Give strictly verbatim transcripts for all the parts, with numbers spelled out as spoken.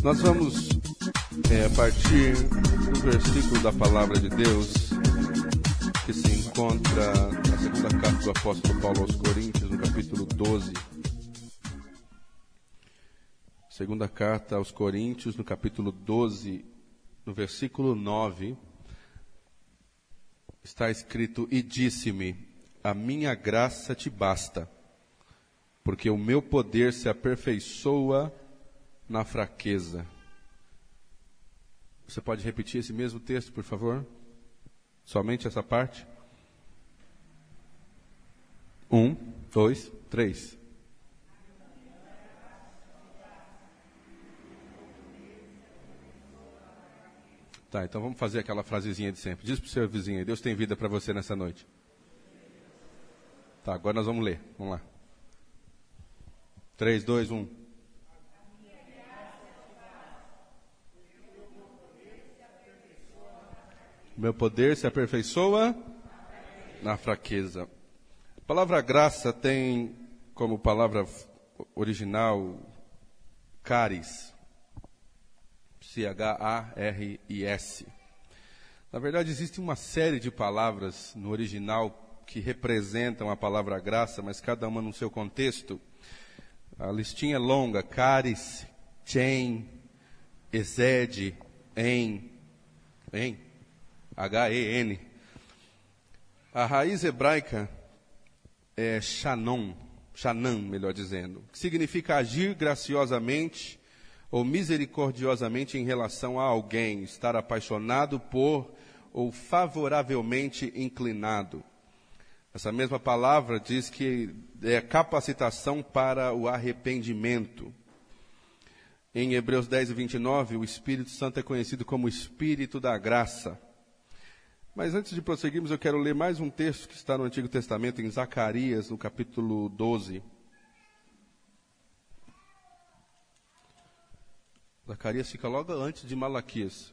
Nós vamos, é, a partir do versículo da Palavra de Deus, que se encontra na segunda carta do apóstolo Paulo aos Coríntios, no capítulo doze. Segunda carta aos Coríntios, no capítulo doze, no versículo nove, está escrito: E disse-me, a minha graça te basta, porque o meu poder se aperfeiçoa na fraqueza. Você pode repetir esse mesmo texto, por favor? Somente essa parte? Um, dois, três. Tá, então vamos fazer aquela frasezinha de sempre. Diz para o seu vizinho: Deus tem vida para você nessa noite. Tá, agora nós vamos ler. Vamos lá. três, dois, um. Meu poder se aperfeiçoa na fraqueza. A palavra graça tem como palavra original charis. C H A R I S. Na verdade, existe uma série de palavras no original que representam a palavra graça, mas cada uma no seu contexto. A listinha é longa: charis, chen, exede, en, en, H E N. A raiz hebraica é shanon, shanan, melhor dizendo, que significa agir graciosamente ou misericordiosamente em relação a alguém, estar apaixonado por ou favoravelmente inclinado. Essa mesma palavra diz que é capacitação para o arrependimento. Em Hebreus dez, vinte e nove, o Espírito Santo é conhecido como Espírito da Graça. Mas antes de prosseguirmos, eu quero ler mais um texto que está no Antigo Testamento, em Zacarias, no capítulo doze. Zacarias fica logo antes de Malaquias,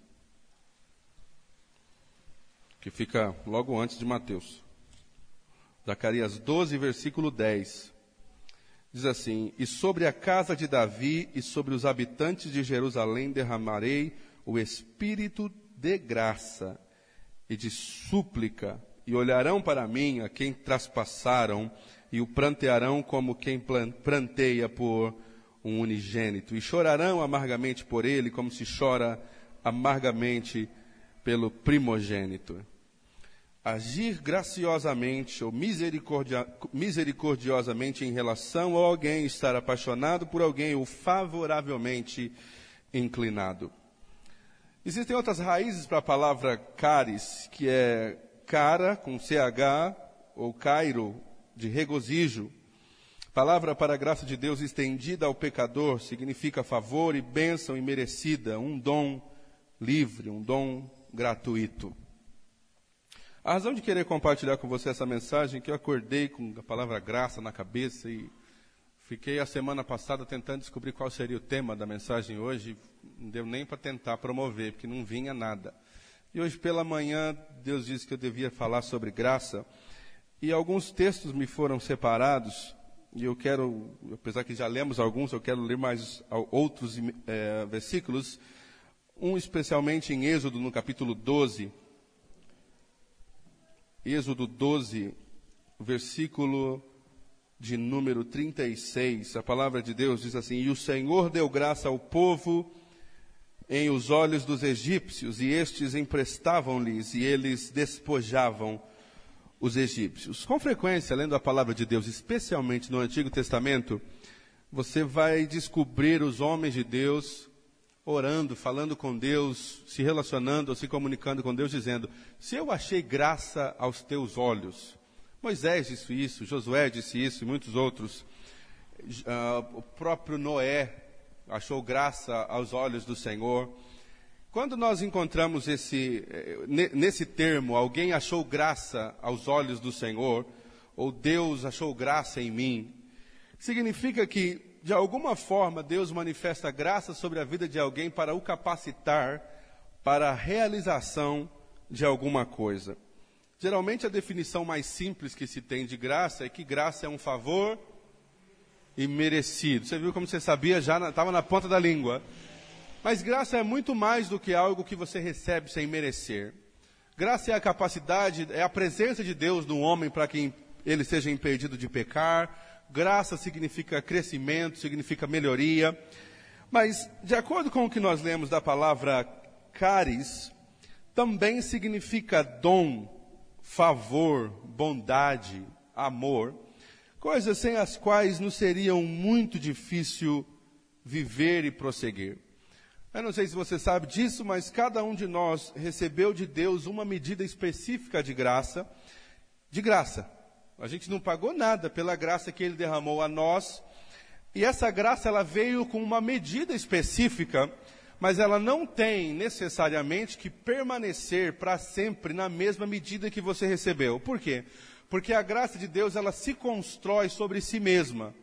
que fica logo antes de Mateus. Zacarias doze, versículo dez. Diz assim: E sobre a casa de Davi e sobre os habitantes de Jerusalém derramarei o Espírito de graça e de súplica, e olharão para mim a quem traspassaram, e o prantearão como quem pranteia por um unigênito, e chorarão amargamente por ele, como se chora amargamente pelo primogênito. Agir graciosamente ou misericordia, misericordiosamente em relação a alguém, estar apaixonado por alguém ou favoravelmente inclinado. Existem outras raízes para a palavra charis, que é cara, com C H, ou cairo, de regozijo. A palavra para a graça de Deus estendida ao pecador significa favor e bênção imerecida, um dom livre, um dom gratuito. A razão de querer compartilhar com você essa mensagem é que eu acordei com a palavra graça na cabeça e fiquei a semana passada tentando descobrir qual seria o tema da mensagem hoje. Não deu nem para tentar promover, porque não vinha nada. E hoje pela manhã, Deus disse que eu devia falar sobre graça. E alguns textos me foram separados. E eu quero, apesar que já lemos alguns, eu quero ler mais outros é, versículos. Um especialmente em Êxodo, no capítulo doze. Êxodo doze, versículo de número trinta e seis. A palavra de Deus diz assim: E o Senhor deu graça ao povo em os olhos dos egípcios, e estes emprestavam-lhes, e eles despojavam os egípcios. Com frequência, lendo a palavra de Deus, especialmente no Antigo Testamento, você vai descobrir os homens de Deus orando, falando com Deus, se relacionando ou se comunicando com Deus, dizendo: se eu achei graça aos teus olhos. Moisés disse isso, Josué disse isso e muitos outros. Uh, o próprio Noé achou graça aos olhos do Senhor. Quando nós encontramos esse, nesse termo, alguém achou graça aos olhos do Senhor, ou Deus achou graça em mim, significa que, de alguma forma, Deus manifesta graça sobre a vida de alguém para o capacitar para a realização de alguma coisa. Geralmente, a definição mais simples que se tem de graça é que graça é um favor imerecido. Você viu como você sabia? Já estava na ponta da língua. Mas graça é muito mais do que algo que você recebe sem merecer. Graça é a capacidade, é a presença de Deus no homem para que ele seja impedido de pecar. Graça significa crescimento, significa melhoria. Mas, de acordo com o que nós lemos da palavra caris, também significa dom, favor, bondade, amor. Coisas sem as quais nos seriam muito difícil viver e prosseguir. Eu não sei se você sabe disso, mas cada um de nós recebeu de Deus uma medida específica de graça. De graça. A gente não pagou nada pela graça que Ele derramou a nós. E essa graça, ela veio com uma medida específica, mas ela não tem necessariamente que permanecer para sempre na mesma medida que você recebeu. Por quê? Porque a graça de Deus, ela se constrói sobre si mesma.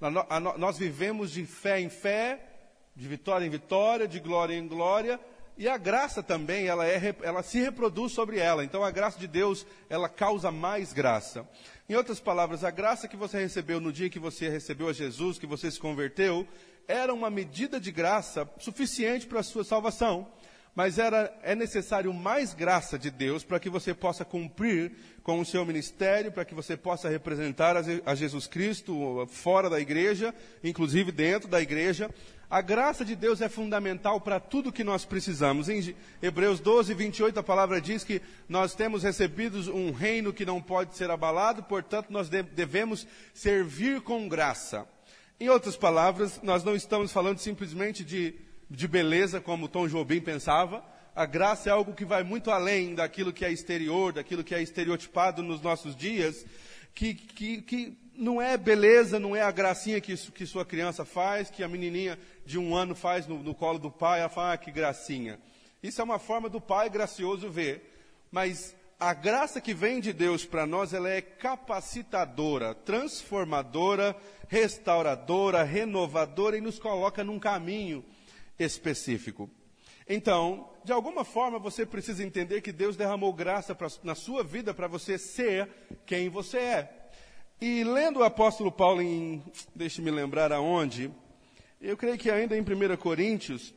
Nós vivemos de fé em fé, de vitória em vitória, de glória em glória, e a graça também, ela, é, ela se reproduz sobre ela. Então a graça de Deus, ela causa mais graça. Em outras palavras, a graça que você recebeu no dia que você recebeu a Jesus, que você se converteu, era uma medida de graça suficiente para a sua salvação. Mas era, é necessário mais graça de Deus para que você possa cumprir com o seu ministério, para que você possa representar a Jesus Cristo fora da igreja, inclusive dentro da igreja. A graça de Deus é fundamental para tudo que nós precisamos. Em Hebreus doze, vinte e oito, a palavra diz que nós temos recebido um reino que não pode ser abalado, portanto nós devemos servir com graça. Em outras palavras, nós não estamos falando simplesmente de, de beleza, como Tom Jobim pensava. A graça é algo que vai muito além daquilo que é exterior, daquilo que é estereotipado nos nossos dias, que, que, que não é beleza, não é a gracinha que, que sua criança faz, que a menininha de um ano faz no, no colo do pai, ela fala, ah, que gracinha. Isso é uma forma do pai gracioso ver. Mas a graça que vem de Deus para nós, ela é capacitadora, transformadora, restauradora, renovadora e nos coloca num caminho específico. Então, de alguma forma, você precisa entender que Deus derramou graça pra, na sua vida para você ser quem você é. E lendo o apóstolo Paulo em, deixe-me lembrar aonde, eu creio que ainda em primeira Coríntios,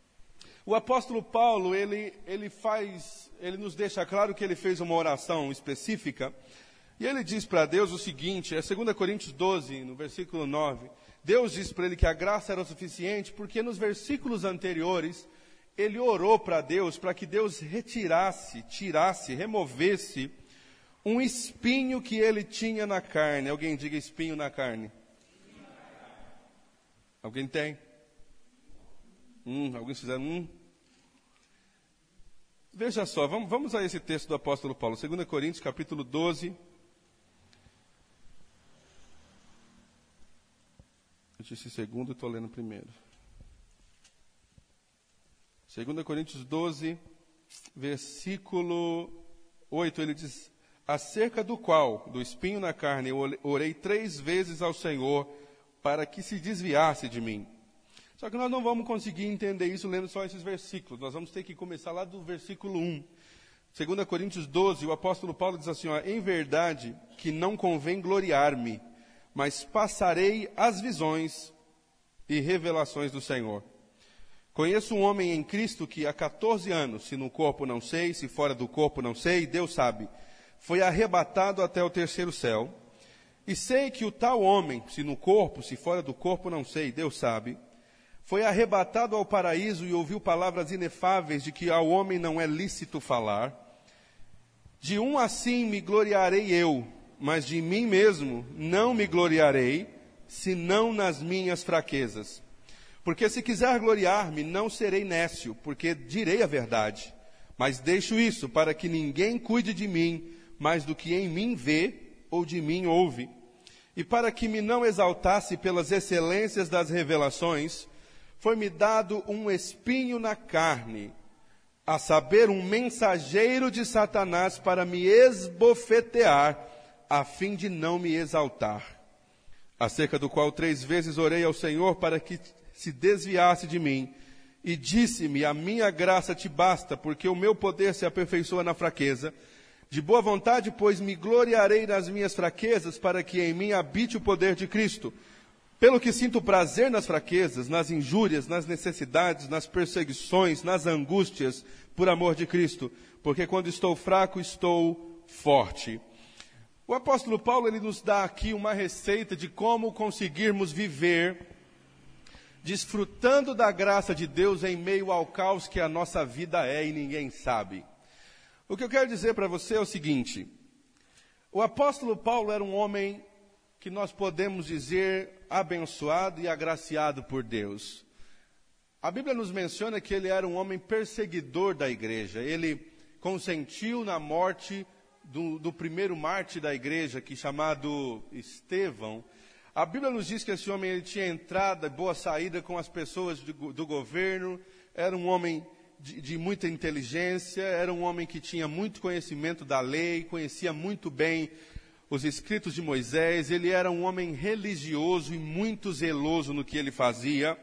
o apóstolo Paulo, ele, ele faz, ele nos deixa claro que ele fez uma oração específica, e ele diz para Deus o seguinte, é segunda Coríntios doze, no versículo nove, Deus diz para ele que a graça era o suficiente, porque nos versículos anteriores, ele orou para Deus, para que Deus retirasse, tirasse, removesse um espinho que ele tinha na carne. Alguém diga espinho na carne. Alguém tem? Hum, alguns fizeram um? Veja só, vamos, vamos a esse texto do apóstolo Paulo, segunda Coríntios, capítulo doze. Eu disse segundo, estou lendo primeiro. segunda Coríntios doze, versículo oito, ele diz, acerca do qual, do espinho na carne, eu orei três vezes ao Senhor para que se desviasse de mim. Só que nós não vamos conseguir entender isso lendo só esses versículos. Nós vamos ter que começar lá do versículo um. segunda Coríntios doze, o apóstolo Paulo diz assim, ó, em verdade que não convém gloriar-me, mas passarei as visões e revelações do Senhor. Conheço um homem em Cristo que há catorze anos, se no corpo não sei, se fora do corpo não sei, Deus sabe, foi arrebatado até o terceiro céu. E sei que o tal homem, se no corpo, se fora do corpo não sei, Deus sabe, foi arrebatado ao paraíso e ouviu palavras inefáveis de que ao homem não é lícito falar. De um assim me gloriarei eu, mas de mim mesmo não me gloriarei, senão nas minhas fraquezas. Porque se quiser gloriar-me, não serei nécio, porque direi a verdade. Mas deixo isso para que ninguém cuide de mim, mais do que em mim vê ou de mim ouve. E para que me não exaltasse pelas excelências das revelações, foi-me dado um espinho na carne, a saber, um mensageiro de Satanás para me esbofetear, a fim de não me exaltar. Acerca do qual três vezes orei ao Senhor para que se desviasse de mim, e disse-me, a minha graça te basta, porque o meu poder se aperfeiçoa na fraqueza. De boa vontade, pois, me gloriarei nas minhas fraquezas, para que em mim habite o poder de Cristo. Pelo que sinto prazer nas fraquezas, nas injúrias, nas necessidades, nas perseguições, nas angústias, por amor de Cristo, porque quando estou fraco, estou forte. O apóstolo Paulo, ele nos dá aqui uma receita de como conseguirmos viver desfrutando da graça de Deus em meio ao caos que a nossa vida é e ninguém sabe. O que eu quero dizer para você é o seguinte: o apóstolo Paulo era um homem que nós podemos dizer abençoado e agraciado por Deus. A Bíblia nos menciona que ele era um homem perseguidor da igreja. Ele consentiu na morte do, do primeiro mártir da igreja, que chamado Estevão. A Bíblia nos diz que esse homem ele tinha entrada, boa saída com as pessoas do, do governo, era um homem de, de muita inteligência, era um homem que tinha muito conhecimento da lei, conhecia muito bem os escritos de Moisés, ele era um homem religioso e muito zeloso no que ele fazia.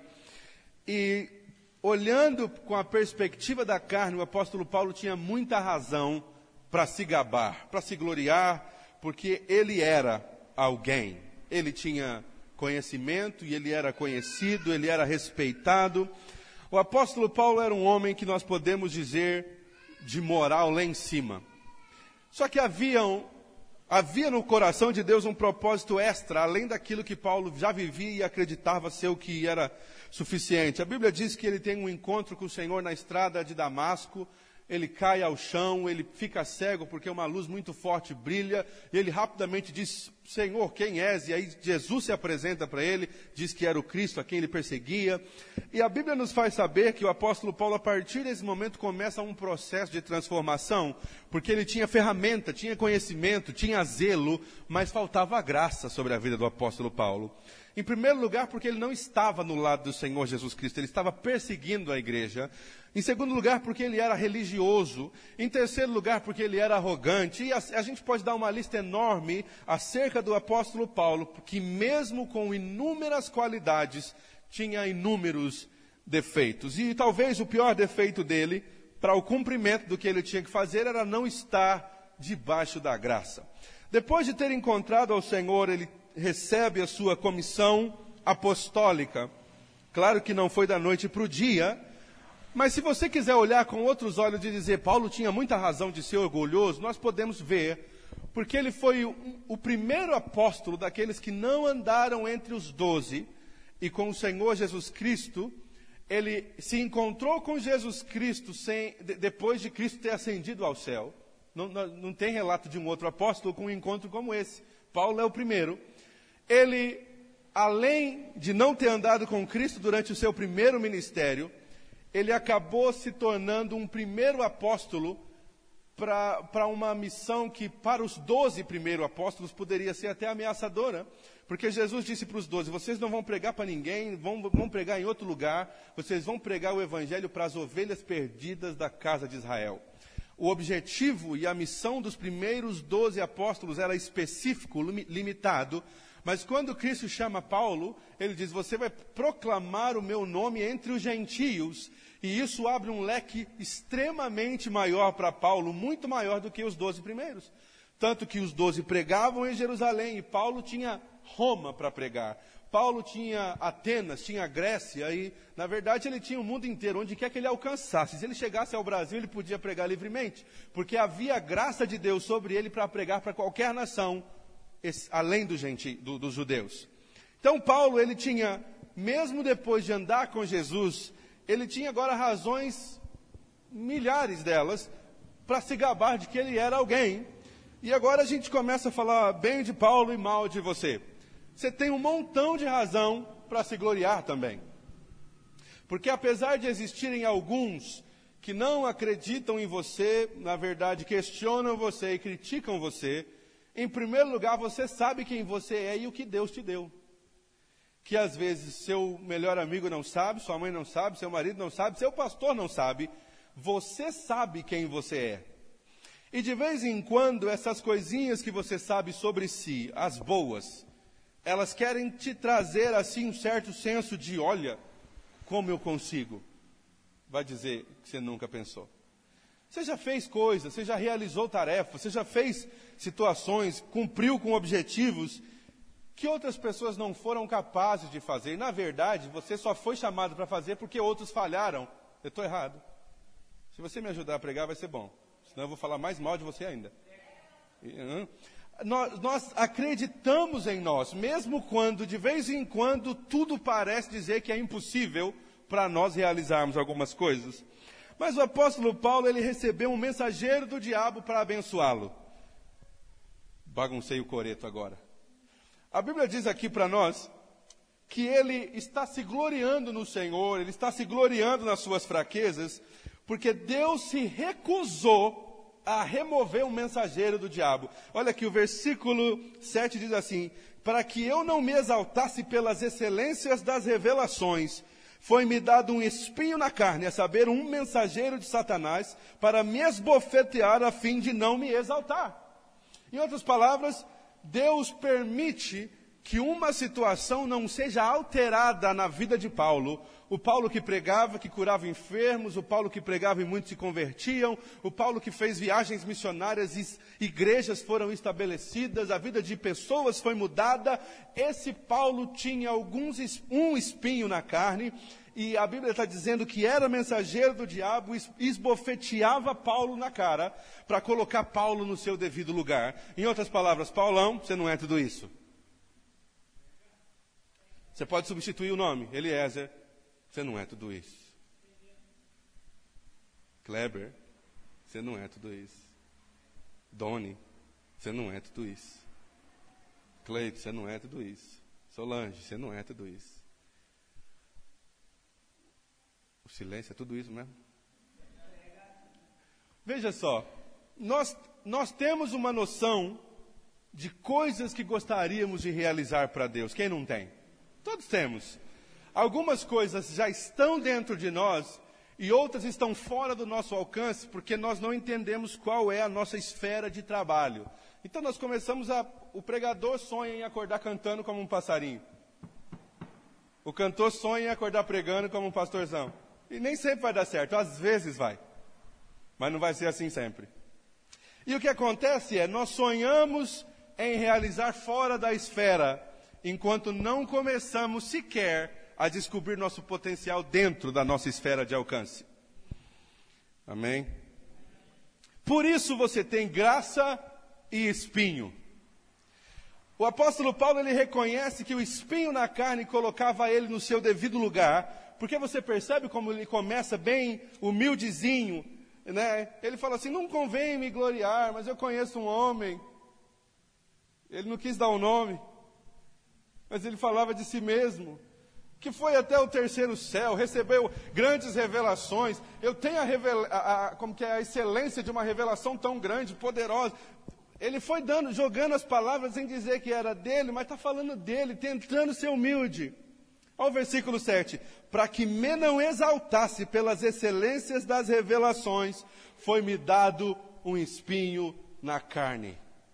E olhando com a perspectiva da carne, o apóstolo Paulo tinha muita razão para se gabar, para se gloriar, porque ele era alguém. Ele tinha conhecimento e ele era conhecido, ele era respeitado. O apóstolo Paulo era um homem que nós podemos dizer de moral lá em cima. Só que havia, um, havia no coração de Deus um propósito extra, além daquilo que Paulo já vivia e acreditava ser o que era suficiente. A Bíblia diz que ele tem um encontro com o Senhor na estrada de Damasco. Ele cai ao chão, ele fica cego porque uma luz muito forte brilha, e ele rapidamente diz: Senhor, quem és? E aí Jesus se apresenta para ele, diz que era o Cristo a quem ele perseguia. E a Bíblia nos faz saber que o apóstolo Paulo, a partir desse momento, começa um processo de transformação, porque ele tinha ferramenta, tinha conhecimento, tinha zelo, mas faltava graça sobre a vida do apóstolo Paulo. Em primeiro lugar, porque ele não estava no lado do Senhor Jesus Cristo, ele estava perseguindo a igreja. Em segundo lugar, porque ele era religioso. Em terceiro lugar, porque ele era arrogante. E a, a gente pode dar uma lista enorme acerca do apóstolo Paulo, que mesmo com inúmeras qualidades, tinha inúmeros defeitos. E talvez o pior defeito dele, para o cumprimento do que ele tinha que fazer, era não estar debaixo da graça. Depois de ter encontrado ao Senhor, ele recebe a sua comissão apostólica. Claro que não foi da noite para o dia, mas se você quiser olhar com outros olhos e dizer, Paulo tinha muita razão de ser orgulhoso, nós podemos ver, porque ele foi o, o primeiro apóstolo daqueles que não andaram entre os doze, e com o Senhor Jesus Cristo, ele se encontrou com Jesus Cristo sem, de, depois de Cristo ter ascendido ao céu. Não, não, não tem relato de um outro apóstolo com um encontro como esse. Paulo é o primeiro. Ele, além de não ter andado com Cristo durante o seu primeiro ministério, ele acabou se tornando um primeiro apóstolo para uma missão que, para os doze primeiros apóstolos, poderia ser até ameaçadora. Porque Jesus disse para os doze, vocês não vão pregar para ninguém, vão, vão pregar em outro lugar, vocês vão pregar o evangelho para as ovelhas perdidas da casa de Israel. O objetivo e a missão dos primeiros doze apóstolos era específico, limitado, mas quando Cristo chama Paulo, ele diz, você vai proclamar o meu nome entre os gentios, e isso abre um leque extremamente maior para Paulo, muito maior do que os doze primeiros. Tanto que os doze pregavam em Jerusalém, e Paulo tinha Roma para pregar. Paulo tinha Atenas, tinha Grécia, e na verdade ele tinha o mundo inteiro, onde quer que ele alcançasse. Se ele chegasse ao Brasil, ele podia pregar livremente, porque havia graça de Deus sobre ele para pregar para qualquer nação, além do genti, do, dos judeus. Então Paulo, ele tinha, mesmo depois de andar com Jesus, ele tinha agora razões, milhares delas, para se gabar de que ele era alguém. E agora a gente começa a falar bem de Paulo e mal de você. Você tem um montão de razão para se gloriar também. Porque apesar de existirem alguns que não acreditam em você, na verdade questionam você e criticam você, em primeiro lugar você sabe quem você é e o que Deus te deu. Que às vezes seu melhor amigo não sabe, sua mãe não sabe, seu marido não sabe, seu pastor não sabe, você sabe quem você é. E de vez em quando essas coisinhas que você sabe sobre si, as boas, elas querem te trazer assim um certo senso de, olha, como eu consigo. Vai dizer que você nunca pensou. Você já fez coisas, você já realizou tarefas, você já fez situações, cumpriu com objetivos que outras pessoas não foram capazes de fazer. E, na verdade, você só foi chamado para fazer porque outros falharam. Eu estou errado. Se você me ajudar a pregar, vai ser bom. Senão eu vou falar mais mal de você ainda. Nós, nós acreditamos em nós, mesmo quando, de vez em quando, tudo parece dizer que é impossível para nós realizarmos algumas coisas. Mas o apóstolo Paulo, ele recebeu um mensageiro do diabo para abençoá-lo. Baguncei o coreto agora. A Bíblia diz aqui para nós que ele está se gloriando no Senhor, ele está se gloriando nas suas fraquezas, porque Deus se recusou a remover um mensageiro do diabo. Olha aqui, o versículo sete diz assim: para que eu não me exaltasse pelas excelências das revelações, foi-me dado um espinho na carne, a saber, um mensageiro de Satanás, para me esbofetear a fim de não me exaltar. Em outras palavras, Deus permite que uma situação não seja alterada na vida de Paulo. O Paulo que pregava, que curava enfermos, o Paulo que pregava e muitos se convertiam, o Paulo que fez viagens missionárias e igrejas foram estabelecidas, a vida de pessoas foi mudada. Esse Paulo tinha alguns, um espinho na carne, e a Bíblia está dizendo que era mensageiro do diabo, esbofeteava Paulo na cara, para colocar Paulo no seu devido lugar. Em outras palavras, Paulão, você não é tudo isso. Você pode substituir o nome, Eliezer, você não é tudo isso. Kleber, você não é tudo isso. Doni, você não é tudo isso. Cleito, você não é tudo isso. Solange, você não é tudo isso. O silêncio é tudo isso mesmo? Veja só, nós, nós temos uma noção de coisas que gostaríamos de realizar para Deus. Quem não tem? Todos temos. Algumas coisas já estão dentro de nós e outras estão fora do nosso alcance porque nós não entendemos qual é a nossa esfera de trabalho. Então nós começamos a... O pregador sonha em acordar cantando como um passarinho. O cantor sonha em acordar pregando como um pastorzão. E nem sempre vai dar certo, às vezes vai. Mas não vai ser assim sempre. E o que acontece é, nós sonhamos em realizar fora da esfera, enquanto não começamos sequer a descobrir nosso potencial dentro da nossa esfera de alcance. Amém? Por isso você tem graça e espinho. O apóstolo Paulo, ele reconhece que o espinho na carne colocava ele no seu devido lugar, porque você percebe como ele começa bem humildezinho, né? Ele fala assim, não convém me gloriar, mas eu conheço um homem. Ele não quis dar um nome, mas ele falava de si mesmo, que foi até o terceiro céu, recebeu grandes revelações. Eu tenho a, revela, a, a, como que é a excelência de uma revelação tão grande, poderosa. Ele foi dando, jogando as palavras sem dizer que era dele, mas está falando dele, tentando ser humilde. Olha o versículo sete. Para que me não exaltasse pelas excelências das revelações, foi-me dado um espinho na carne.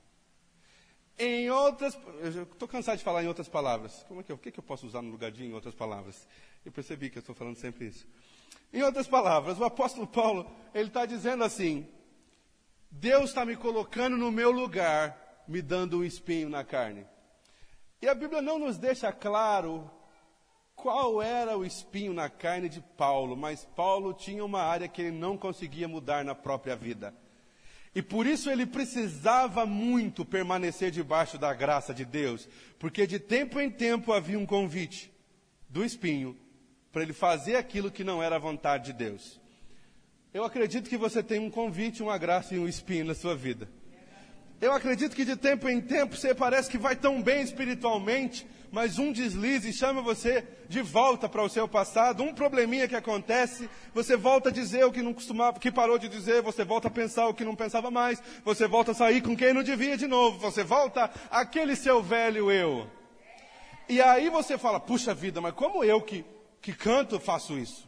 Em outras, eu estou cansado de falar em outras palavras. Como é que eu, o que, que eu posso usar no lugar de em outras palavras? Eu percebi que eu estou falando sempre isso. Em outras palavras, o apóstolo Paulo, ele está dizendo assim, Deus está me colocando no meu lugar, me dando um espinho na carne. E a Bíblia não nos deixa claro qual era o espinho na carne de Paulo, mas Paulo tinha uma área que ele não conseguia mudar na própria vida. E por isso ele precisava muito permanecer debaixo da graça de Deus, porque de tempo em tempo havia um convite do espinho para ele fazer aquilo que não era a vontade de Deus. Eu acredito que você tem um convite, uma graça e um espinho na sua vida. Eu acredito que de tempo em tempo você parece que vai tão bem espiritualmente, mas um deslize chama você de volta para o seu passado, um probleminha que acontece, você volta a dizer o que não costumava, que parou de dizer, você volta a pensar o que não pensava mais, você volta a sair com quem não devia de novo, você volta àquele seu velho eu. E aí você fala, puxa vida, mas como eu que, que canto faço isso?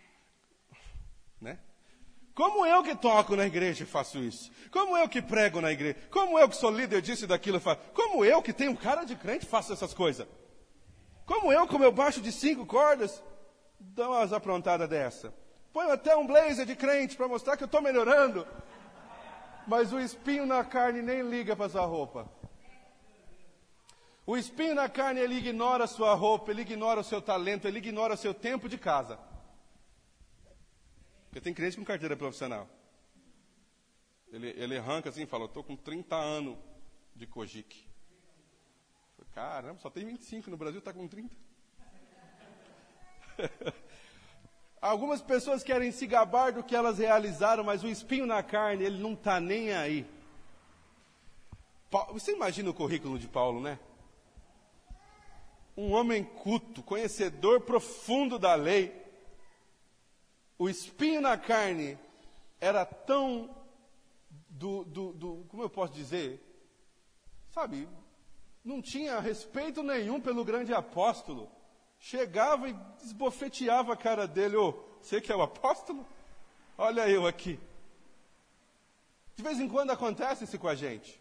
Né? Como eu que toco na igreja faço isso? Como eu que prego na igreja? Como eu que sou líder disso e daquilo faço? Como eu que tenho cara de crente faço essas coisas? Como eu com meu baixo de cinco cordas dou umas aprontadas dessa? Ponho até um blazer de crente para mostrar que eu estou melhorando. Mas o espinho na carne nem liga para essa roupa. O espinho na carne, ele ignora a sua roupa, ele ignora o seu talento, ele ignora o seu tempo de casa. Porque tem crente com carteira profissional. Ele, ele arranca assim e fala, eu estou com trinta anos de Cogic. Caramba, só tem vinte e cinco no Brasil, está com trinta. Algumas pessoas querem se gabar do que elas realizaram, mas o espinho na carne, ele não está nem aí. Você imagina o currículo de Paulo, né? Um homem culto, conhecedor profundo da lei. O espinho na carne era tão, do, do, do, como eu posso dizer, sabe, não tinha respeito nenhum pelo grande apóstolo. Chegava e esbofeteava a cara dele, ô, você que é o apóstolo? Olha eu aqui. De vez em quando acontece isso com a gente.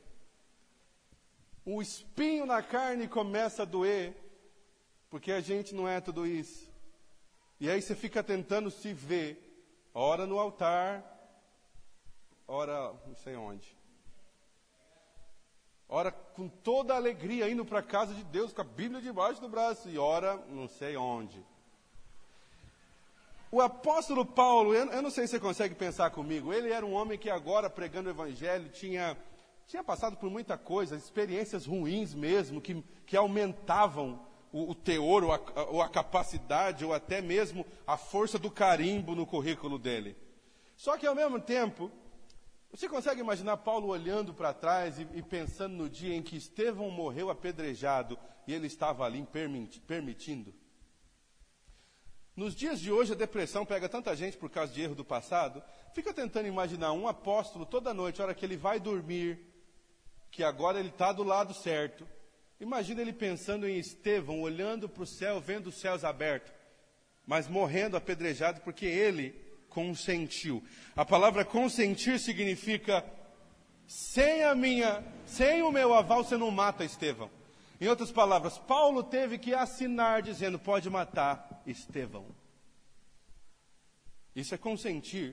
O espinho na carne começa a doer, porque a gente não é tudo isso. E aí você fica tentando se ver, ora no altar, ora não sei onde. Ora com toda a alegria, indo para a casa de Deus, com a Bíblia debaixo do braço, e ora não sei onde. O apóstolo Paulo, eu, eu não sei se você consegue pensar comigo, ele era um homem que agora, pregando o evangelho, tinha, tinha passado por muita coisa, experiências ruins mesmo, que, que aumentavam o, o teor, ou a, ou a capacidade, ou até mesmo a força do carimbo no currículo dele. Só que ao mesmo tempo, você consegue imaginar Paulo olhando para trás e, e pensando no dia em que Estevão morreu apedrejado e ele estava ali permiti, permitindo? Nos dias de hoje a depressão pega tanta gente por causa de erro do passado. Fica tentando imaginar um apóstolo toda noite, a hora que ele vai dormir, que agora ele está do lado certo. Imagina ele pensando em Estevão, olhando para o céu, vendo os céus abertos, mas morrendo apedrejado porque ele consentiu. A palavra consentir significa, sem a minha, sem o meu aval, você não mata Estevão. Em outras palavras, Paulo teve que assinar dizendo, pode matar Estevão. Isso é consentir.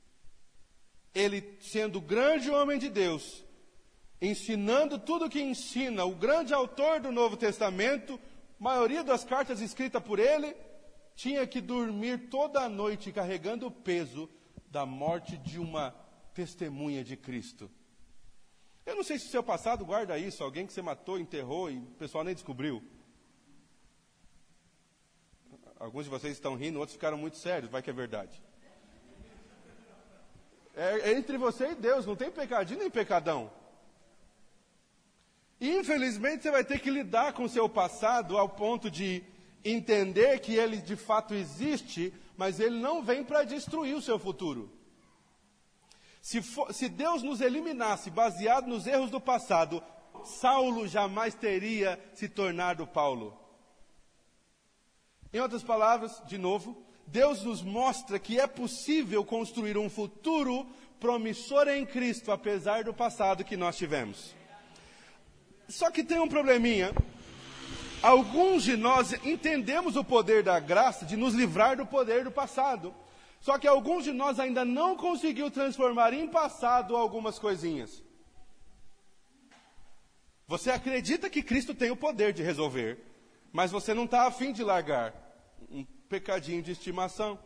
Ele, sendo grande homem de Deus, ensinando tudo o que ensina, o grande autor do Novo Testamento, a maioria das cartas escritas por ele, tinha que dormir toda a noite carregando o peso da morte de uma testemunha de Cristo. Eu não sei se o seu passado guarda isso, alguém que você matou, enterrou e o pessoal nem descobriu. Alguns de vocês estão rindo, outros ficaram muito sérios, vai que é verdade. É, é entre você e Deus, não tem pecadinho nem pecadão. E infelizmente você vai ter que lidar com o seu passado ao ponto de entender que ele de fato existe, mas ele não vem para destruir o seu futuro. Se, for, se Deus nos eliminasse baseado nos erros do passado, Saulo jamais teria se tornado Paulo. Em outras palavras, de novo, Deus nos mostra que é possível construir um futuro promissor em Cristo, apesar do passado que nós tivemos. Só que tem um probleminha. Alguns de nós entendemos o poder da graça de nos livrar do poder do passado. Só que alguns de nós ainda não conseguiu transformar em passado algumas coisinhas. Você acredita que Cristo tem o poder de resolver, mas você não está afim de largar um pecadinho de estimação.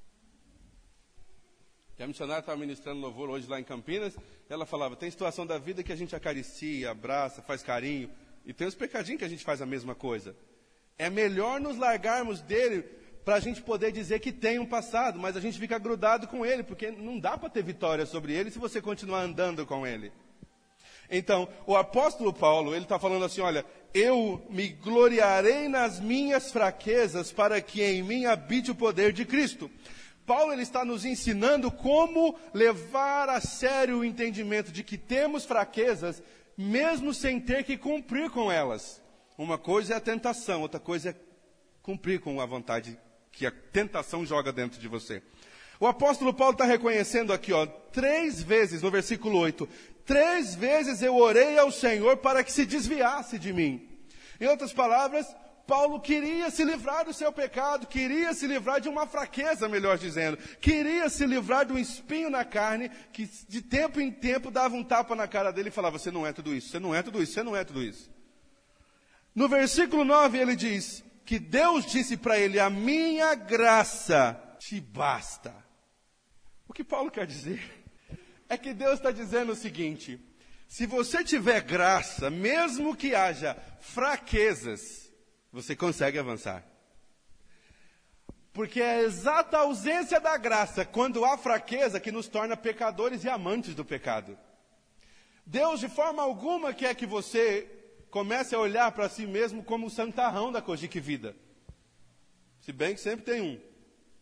A missionária estava ministrando louvor hoje lá em Campinas, ela falava, tem situação da vida que a gente acaricia, abraça, faz carinho, e tem os pecadinhos que a gente faz a mesma coisa. É melhor nos largarmos dele para a gente poder dizer que tem um passado, mas a gente fica grudado com ele, porque não dá para ter vitória sobre ele se você continuar andando com ele. Então, o apóstolo Paulo, ele está falando assim, olha, eu me gloriarei nas minhas fraquezas para que em mim habite o poder de Cristo. Paulo ele está nos ensinando como levar a sério o entendimento de que temos fraquezas, mesmo sem ter que cumprir com elas. Uma coisa é a tentação, outra coisa é cumprir com a vontade que a tentação joga dentro de você. O apóstolo Paulo está reconhecendo aqui, ó, três vezes, no versículo oito, três vezes eu orei ao Senhor para que se desviasse de mim. Em outras palavras, Paulo queria se livrar do seu pecado, queria se livrar de uma fraqueza, melhor dizendo. Queria se livrar de um espinho na carne, que de tempo em tempo dava um tapa na cara dele e falava, você não é tudo isso, você não é tudo isso, você não é tudo isso. No versículo nove ele diz que Deus disse para ele, a minha graça te basta. O que Paulo quer dizer é que Deus está dizendo o seguinte, se você tiver graça, mesmo que haja fraquezas, você consegue avançar. Porque é a exata ausência da graça, quando há fraqueza, que nos torna pecadores e amantes do pecado. Deus, de forma alguma, quer que você comece a olhar para si mesmo como o santarrão da Cogic Vida. Se bem que sempre tem um.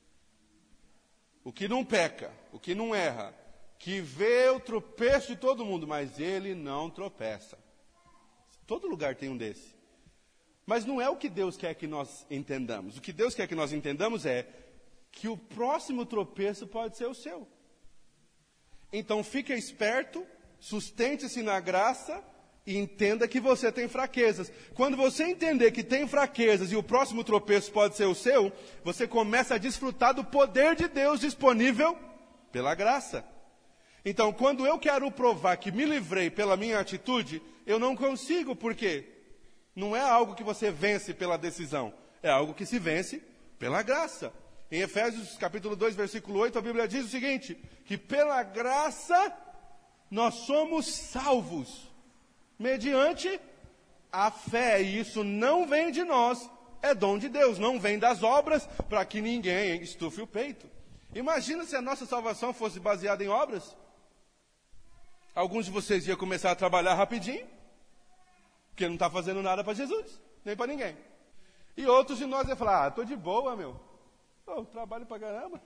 O que não peca, o que não erra, que vê o tropeço de todo mundo, mas ele não tropeça. Todo lugar tem um desse. Mas não é o que Deus quer que nós entendamos. O que Deus quer que nós entendamos é que o próximo tropeço pode ser o seu. Então fique esperto, sustente-se na graça e entenda que você tem fraquezas. Quando você entender que tem fraquezas e o próximo tropeço pode ser o seu, você começa a desfrutar do poder de Deus disponível pela graça. Então, quando eu quero provar que me livrei pela minha atitude, eu não consigo, por quê? Não é algo que você vence pela decisão, é algo que se vence pela graça. Em Efésios capítulo dois, versículo oito, a Bíblia diz o seguinte, que pela graça nós somos salvos, mediante a fé, e isso não vem de nós, é dom de Deus, não vem das obras, para que ninguém estufe o peito. Imagina se a nossa salvação fosse baseada em obras. Alguns de vocês iam começar a trabalhar rapidinho, porque não está fazendo nada para Jesus, nem para ninguém. E outros de nós iam falar, ah, estou de boa, meu. Eu trabalho para caramba.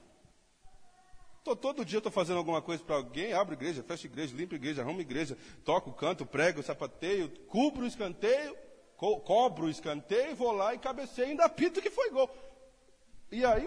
Tô, todo dia estou fazendo alguma coisa para alguém, abro igreja, fecho igreja, limpo igreja, arrumo igreja, toco, canto, prego, sapateio, cubro o escanteio, co cobro o escanteio, vou lá e cabeceio e ainda apito que foi gol. E aí?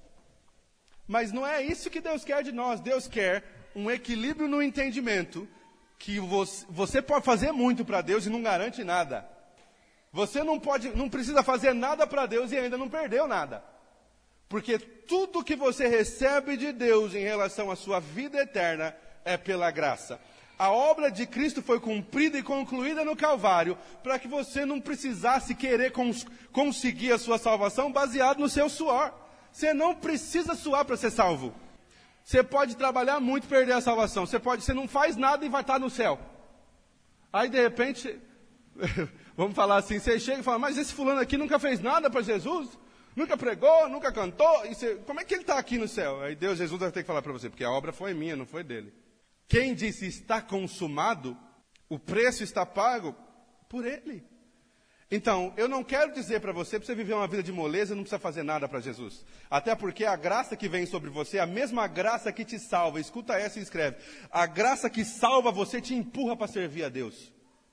Mas não é isso que Deus quer de nós. Deus quer um equilíbrio no entendimento, que você, você pode fazer muito para Deus e não garante nada. Você não, pode, não precisa fazer nada para Deus e ainda não perdeu nada. Porque tudo que você recebe de Deus em relação à sua vida eterna é pela graça. A obra de Cristo foi cumprida e concluída no Calvário, para que você não precisasse querer cons conseguir a sua salvação baseado no seu suor. Você não precisa suar para ser salvo. Você pode trabalhar muito e perder a salvação. Você, pode, você não faz nada e vai estar no céu. Aí, de repente, vamos falar assim, você chega e fala, mas esse fulano aqui nunca fez nada para Jesus? Nunca pregou, nunca cantou? E você, como é que ele está aqui no céu? Aí Deus, Jesus vai ter que falar para você, porque a obra foi minha, não foi dele. Quem disse está consumado, o preço está pago por ele. Então, eu não quero dizer para você, para você viver uma vida de moleza, não precisa fazer nada para Jesus. Até porque a graça que vem sobre você é a mesma graça que te salva. Escuta essa e escreve. A graça que salva você te empurra para servir a Deus.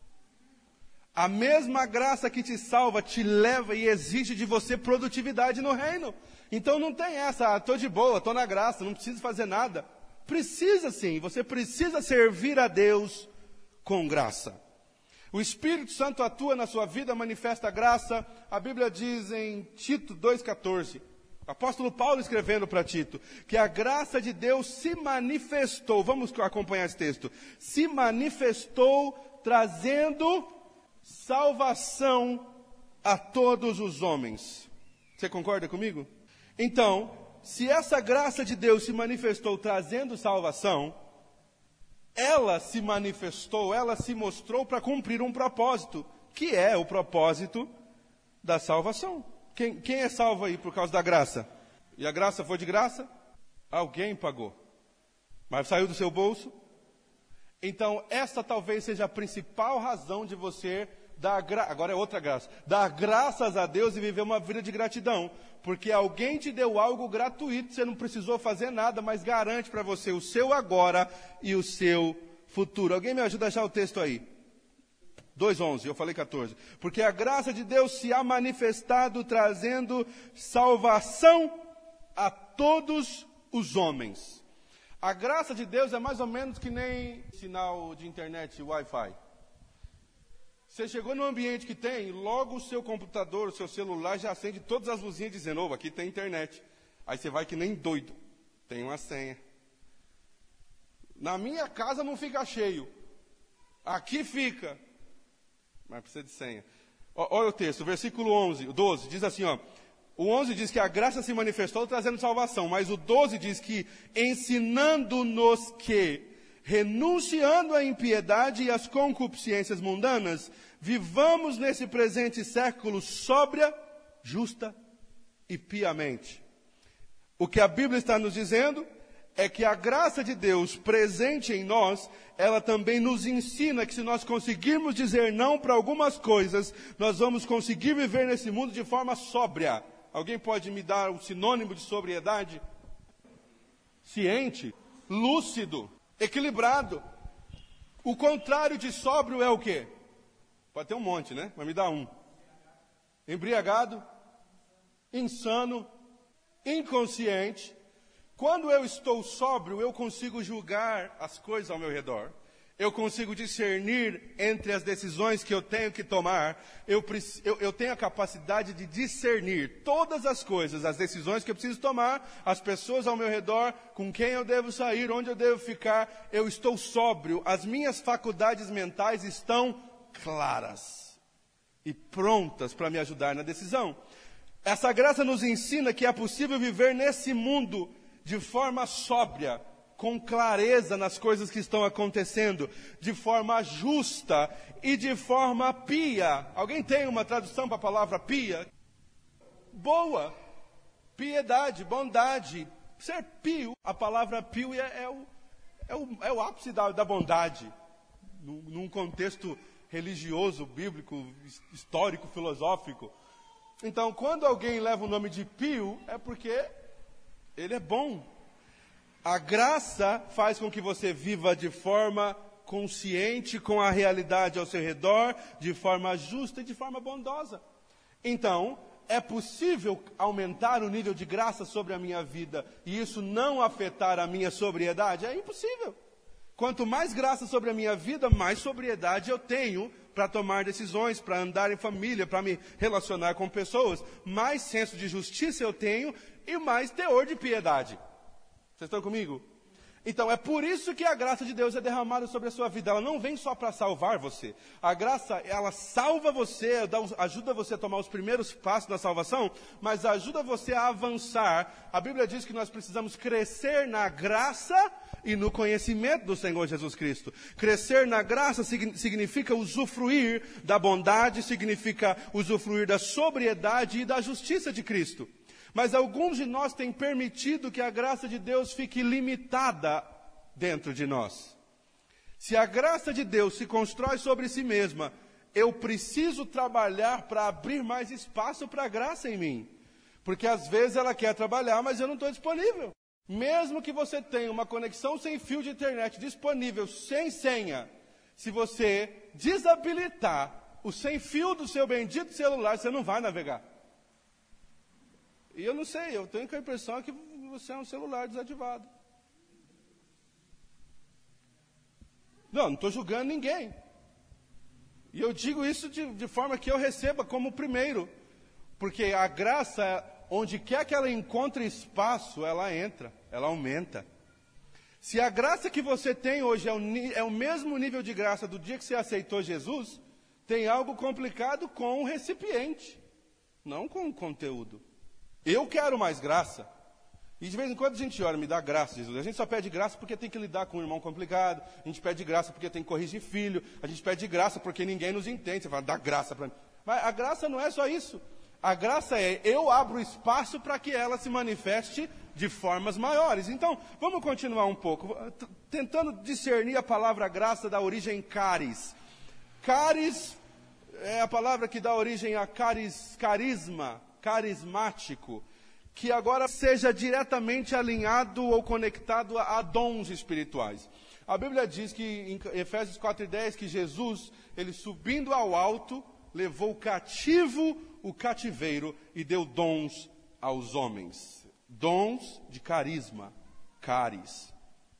A mesma graça que te salva te leva e exige de você produtividade no reino. Então não tem essa, estou de boa, estou na graça, não preciso fazer nada. Precisa sim, você precisa servir a Deus com graça. O Espírito Santo atua na sua vida, manifesta a graça. A Bíblia diz em Tito dois, quatorze, o apóstolo Paulo escrevendo para Tito, que a graça de Deus se manifestou, vamos acompanhar esse texto, se manifestou trazendo salvação a todos os homens. Você concorda comigo? Então, se essa graça de Deus se manifestou trazendo salvação, ela se manifestou, ela se mostrou para cumprir um propósito, que é o propósito da salvação. Quem, quem é salvo aí por causa da graça? E a graça foi de graça? Alguém pagou. Mas saiu do seu bolso? Então, essa talvez seja a principal razão de você dar, gra... agora é outra graça, dar graças a Deus e viver uma vida de gratidão. Porque alguém te deu algo gratuito, você não precisou fazer nada, mas garante para você o seu agora e o seu futuro. Alguém me ajuda a achar o texto aí? dois, onze, eu falei quatorze. Porque a graça de Deus se há manifestado trazendo salvação a todos os homens. A graça de Deus é mais ou menos que nem sinal de internet, Wi-Fi. Você chegou num ambiente que tem, logo o seu computador, o seu celular já acende todas as luzinhas dizendo, oh, aqui tem internet. Aí você vai que nem doido, tem uma senha. Na minha casa não fica cheio, aqui fica, mas precisa de senha. Olha o texto, versículo onze, doze, diz assim, ó. O onze diz que a graça se manifestou trazendo salvação, mas o doze diz que ensinando-nos que, renunciando à impiedade e às concupiscências mundanas, vivamos nesse presente século sóbria, justa e piamente. O que a Bíblia está nos dizendo é que a graça de Deus presente em nós, ela também nos ensina que se nós conseguirmos dizer não para algumas coisas, nós vamos conseguir viver nesse mundo de forma sóbria. Alguém pode me dar um sinônimo de sobriedade? Ciente, lúcido, equilibrado. O contrário de sóbrio é o quê? Pode ter um monte, né? Mas me dá um. Embriagado, insano, inconsciente. Quando eu estou sóbrio, eu consigo julgar as coisas ao meu redor. Eu consigo discernir entre as decisões que eu tenho que tomar. Eu, eu, eu tenho a capacidade de discernir todas as coisas, as decisões que eu preciso tomar, as pessoas ao meu redor, com quem eu devo sair, onde eu devo ficar. Eu estou sóbrio. As minhas faculdades mentais estão claras e prontas para me ajudar na decisão. Essa graça nos ensina que é possível viver nesse mundo de forma sóbria, com clareza nas coisas que estão acontecendo, de forma justa e de forma pia. Alguém tem uma tradução para a palavra pia? Boa, piedade, bondade. Ser pio, a palavra pio é, é, o, é, o, é o ápice da, da bondade, num, num contexto religioso, bíblico, histórico, filosófico. Então, quando alguém leva o nome de pio, é porque ele é bom. A graça faz com que você viva de forma consciente com a realidade ao seu redor, de forma justa e de forma bondosa. Então, é possível aumentar o nível de graça sobre a minha vida e isso não afetar a minha sobriedade? É impossível. Quanto mais graça sobre a minha vida, mais sobriedade eu tenho para tomar decisões, para andar em família, para me relacionar com pessoas. Mais senso de justiça eu tenho e mais teor de piedade. Vocês estão comigo? Então, é por isso que a graça de Deus é derramada sobre a sua vida. Ela não vem só para salvar você. A graça, ela salva você, ajuda você a tomar os primeiros passos da salvação, mas ajuda você a avançar. A Bíblia diz que nós precisamos crescer na graça e no conhecimento do Senhor Jesus Cristo. Crescer na graça significa usufruir da bondade, significa usufruir da sobriedade e da justiça de Cristo. Mas alguns de nós têm permitido que a graça de Deus fique limitada dentro de nós. Se a graça de Deus se constrói sobre si mesma, eu preciso trabalhar para abrir mais espaço para a graça em mim. Porque às vezes ela quer trabalhar, mas eu não estou disponível. Mesmo que você tenha uma conexão sem fio de internet disponível, sem senha, se você desabilitar o sem fio do seu bendito celular, você não vai navegar. E eu não sei, eu tenho a impressão que você é um celular desativado. Não, não estou julgando ninguém. E eu digo isso de, de forma que eu receba como primeiro. Porque a graça, onde quer que ela encontre espaço, ela entra, ela aumenta. Se a graça que você tem hoje é o, é o mesmo nível de graça do dia que você aceitou Jesus, tem algo complicado com o recipiente, não com o conteúdo. Eu quero mais graça. E de vez em quando a gente ora, me dá graça, Jesus. A gente só pede graça porque tem que lidar com um irmão complicado. A gente pede graça porque tem que corrigir filho. A gente pede graça porque ninguém nos entende. Você fala, dá graça para mim. Mas a graça não é só isso. A graça é, eu abro espaço para que ela se manifeste de formas maiores. Então, vamos continuar um pouco. Tentando discernir a palavra graça da origem caris. Caris é a palavra que dá origem a caris, carisma. Carismático, que agora seja diretamente alinhado ou conectado a, a dons espirituais. A Bíblia diz que em Efésios quatro e dez que Jesus, ele subindo ao alto, levou cativo o cativeiro e deu dons aos homens. Dons de carisma, caris.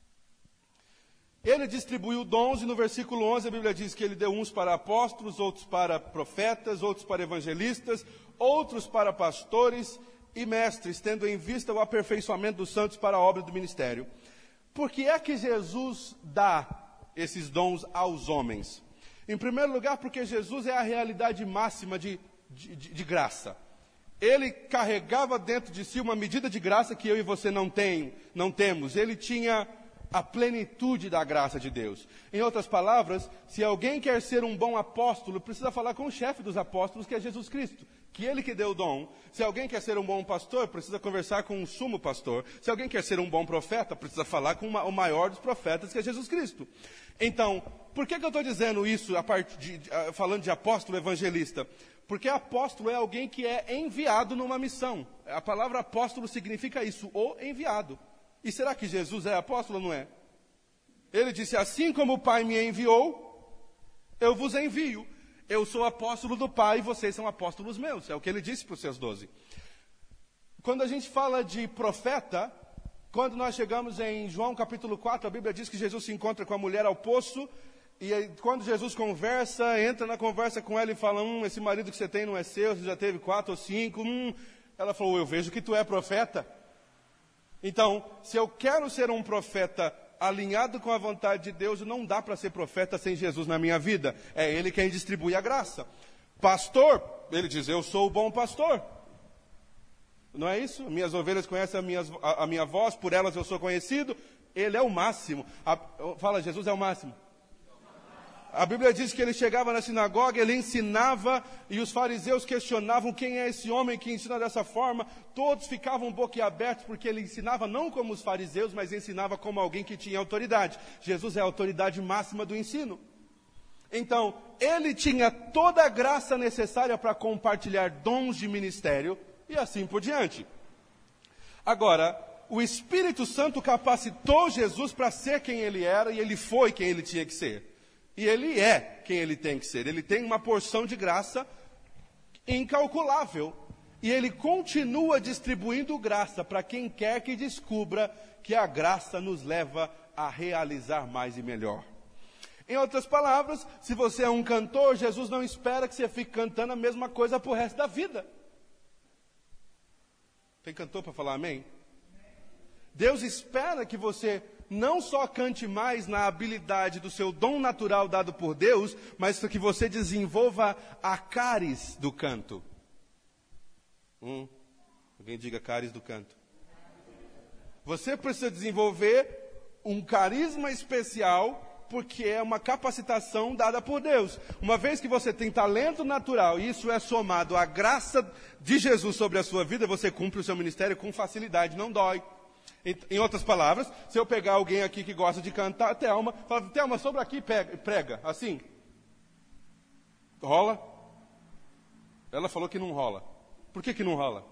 Ele distribuiu dons e no versículo onze a Bíblia diz que ele deu uns para apóstolos, outros para profetas, outros para evangelistas, outros para pastores e mestres, tendo em vista o aperfeiçoamento dos santos para a obra do ministério. Por que é que Jesus dá esses dons aos homens? Em primeiro lugar, porque Jesus é a realidade máxima de, de, de, de graça. Ele carregava dentro de si uma medida de graça que eu e você não tem, não temos. Ele tinha a plenitude da graça de Deus. Em outras palavras, se alguém quer ser um bom apóstolo, precisa falar com o chefe dos apóstolos, que é Jesus Cristo, que ele que deu o dom. Se alguém quer ser um bom pastor, precisa conversar com um sumo pastor. Se alguém quer ser um bom profeta, precisa falar com uma, o maior dos profetas, que é Jesus Cristo. Então, por que, que eu estou dizendo isso, a part de, de, a, falando de apóstolo evangelista? Porque apóstolo é alguém que é enviado numa missão. A palavra apóstolo significa isso, o enviado. E será que Jesus é apóstolo ou não é? Ele disse, assim como o Pai me enviou, eu vos envio. Eu sou apóstolo do Pai e vocês são apóstolos meus. É o que ele disse para os seus doze. Quando a gente fala de profeta, quando nós chegamos em João capítulo quatro, a Bíblia diz que Jesus se encontra com a mulher ao poço. E aí, quando Jesus conversa, entra na conversa com ela e fala, hum, esse marido que você tem não é seu, você já teve quatro ou cinco. Hum. Ela falou, eu vejo que tu é profeta. Então, se eu quero ser um profeta alinhado com a vontade de Deus, não dá para ser profeta sem Jesus na minha vida. É Ele quem distribui a graça. Pastor, ele diz, eu sou o bom pastor. Não é isso? Minhas ovelhas conhecem a, minhas, a, a minha voz, por elas eu sou conhecido. Ele é o máximo. A, fala, Jesus é o máximo. A Bíblia diz que ele chegava na sinagoga, ele ensinava e os fariseus questionavam quem é esse homem que ensina dessa forma. Todos ficavam boquiabertos porque ele ensinava não como os fariseus, mas ensinava como alguém que tinha autoridade. Jesus é a autoridade máxima do ensino. Então, ele tinha toda a graça necessária para compartilhar dons de ministério e assim por diante. Agora, o Espírito Santo capacitou Jesus para ser quem ele era e ele foi quem ele tinha que ser. E ele é quem ele tem que ser. Ele tem uma porção de graça incalculável. E ele continua distribuindo graça para quem quer que descubra que a graça nos leva a realizar mais e melhor. Em outras palavras, se você é um cantor, Jesus não espera que você fique cantando a mesma coisa para o resto da vida. Tem cantor para falar amém? Deus espera que você não só cante mais na habilidade do seu dom natural dado por Deus, mas que você desenvolva a caris do canto. Hum, alguém diga caris do canto. Você precisa desenvolver um carisma especial, porque é uma capacitação dada por Deus. Uma vez que você tem talento natural, e isso é somado à graça de Jesus sobre a sua vida, você cumpre o seu ministério com facilidade, não dói. Em outras palavras, se eu pegar alguém aqui que gosta de cantar, Thelma, fala, Thelma, sobre aqui pega, prega, assim. Rola? Ela falou que não rola. Por que que não rola?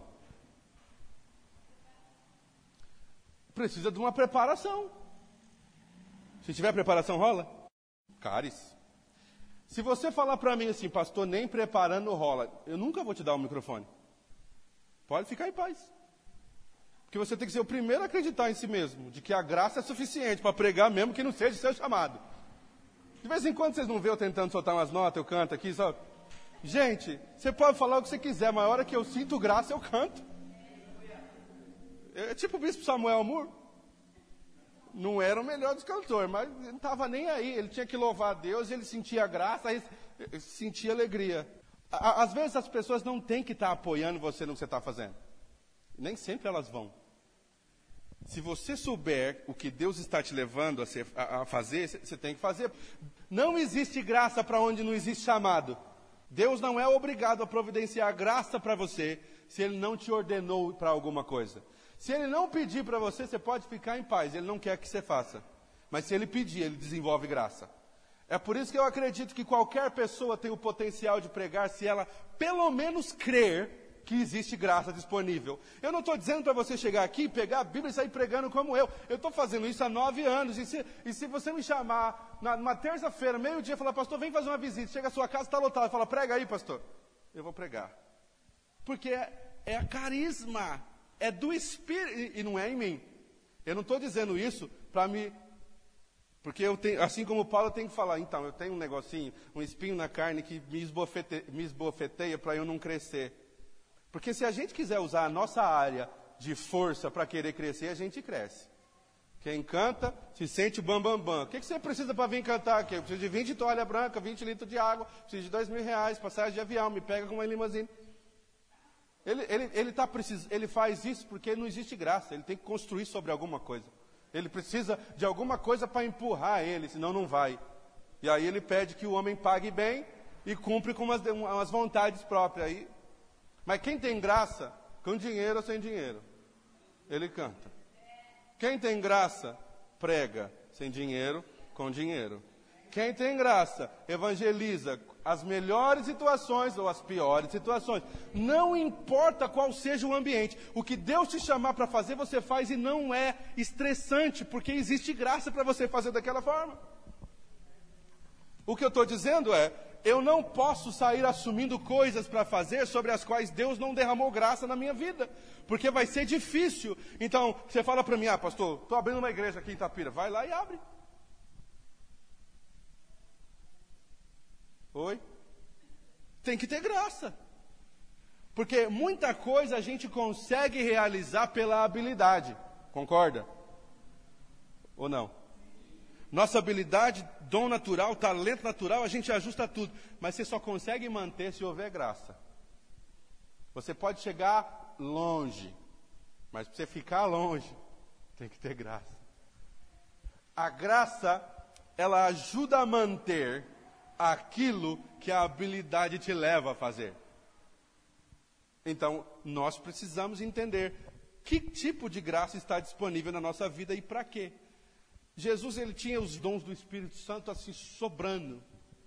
Precisa de uma preparação. Se tiver preparação, rola? Caris. Se você falar para mim assim, pastor, nem preparando rola, eu nunca vou te dar o microfone. Pode ficar em paz. Porque você tem que ser o primeiro a acreditar em si mesmo, de que a graça é suficiente para pregar mesmo que não seja seu chamado. De vez em quando vocês não vê eu tentando soltar umas notas, eu canto aqui, só... Gente, você pode falar o que você quiser, mas a hora que eu sinto graça, eu canto. É tipo o bispo Samuel Moore. Não era o melhor dos cantores, mas ele não estava nem aí. Ele tinha que louvar a Deus, ele sentia graça, ele sentia alegria. Às vezes as pessoas não têm que estar apoiando você no que você está fazendo. Nem sempre elas vão. Se você souber o que Deus está te levando a, ser, a, a fazer, você tem que fazer. Não existe graça para onde não existe chamado. Deus não é obrigado a providenciar graça para você se Ele não te ordenou para alguma coisa. Se Ele não pedir para você, você pode ficar em paz. Ele não quer que você faça. Mas se Ele pedir, Ele desenvolve graça. É por isso que eu acredito que qualquer pessoa tem o potencial de pregar se ela pelo menos crer que existe graça disponível. Eu não estou dizendo para você chegar aqui, pegar a Bíblia e sair pregando como eu. Eu estou fazendo isso há nove anos. E se, e se você me chamar na, numa terça-feira, meio-dia, falar, pastor, vem fazer uma visita. Chega à sua casa, está lotado. Fala, prega aí, pastor. Eu vou pregar. Porque é, é a carisma. É do Espírito. E, e não é em mim. Eu não estou dizendo isso para me... Porque eu tenho, assim como Paulo, eu tenho que falar, então, eu tenho um negocinho, um espinho na carne que me, esbofete, me esbofeteia para eu não crescer. Porque se a gente quiser usar a nossa área de força para querer crescer, a gente cresce. Quem canta se sente bam, bam, bam. O que, que você precisa para vir cantar aqui? Eu preciso de vinte toalha branca, vinte litros de água, preciso de dois mil reais, passagem de avião, me pega com uma limusine. Ele, ele, ele, tá precis... ele faz isso porque não existe graça, ele tem que construir sobre alguma coisa. Ele precisa de alguma coisa para empurrar ele, senão não vai. E aí ele pede que o homem pague bem e cumpre com umas, umas vontades próprias. Aí... Mas quem tem graça, com dinheiro ou sem dinheiro, ele canta. Quem tem graça, prega sem dinheiro, com dinheiro. Quem tem graça, evangeliza as melhores situações ou as piores situações. Não importa qual seja o ambiente. O que Deus te chamar para fazer, você faz e não é estressante, porque existe graça para você fazer daquela forma. O que eu estou dizendo é, eu não posso sair assumindo coisas para fazer sobre as quais Deus não derramou graça na minha vida, porque vai ser difícil. Então, você fala para mim, ah, pastor, estou abrindo uma igreja aqui em Itapira. Vai lá e abre. Oi? Tem que ter graça. Porque muita coisa a gente consegue realizar pela habilidade. Concorda? Ou não? Nossa habilidade, dom natural, talento natural, a gente ajusta tudo. Mas você só consegue manter se houver graça. Você pode chegar longe, mas para você ficar longe, tem que ter graça. A graça, ela ajuda a manter aquilo que a habilidade te leva a fazer. Então, nós precisamos entender que tipo de graça está disponível na nossa vida e para quê. Jesus, ele tinha os dons do Espírito Santo assim sobrando.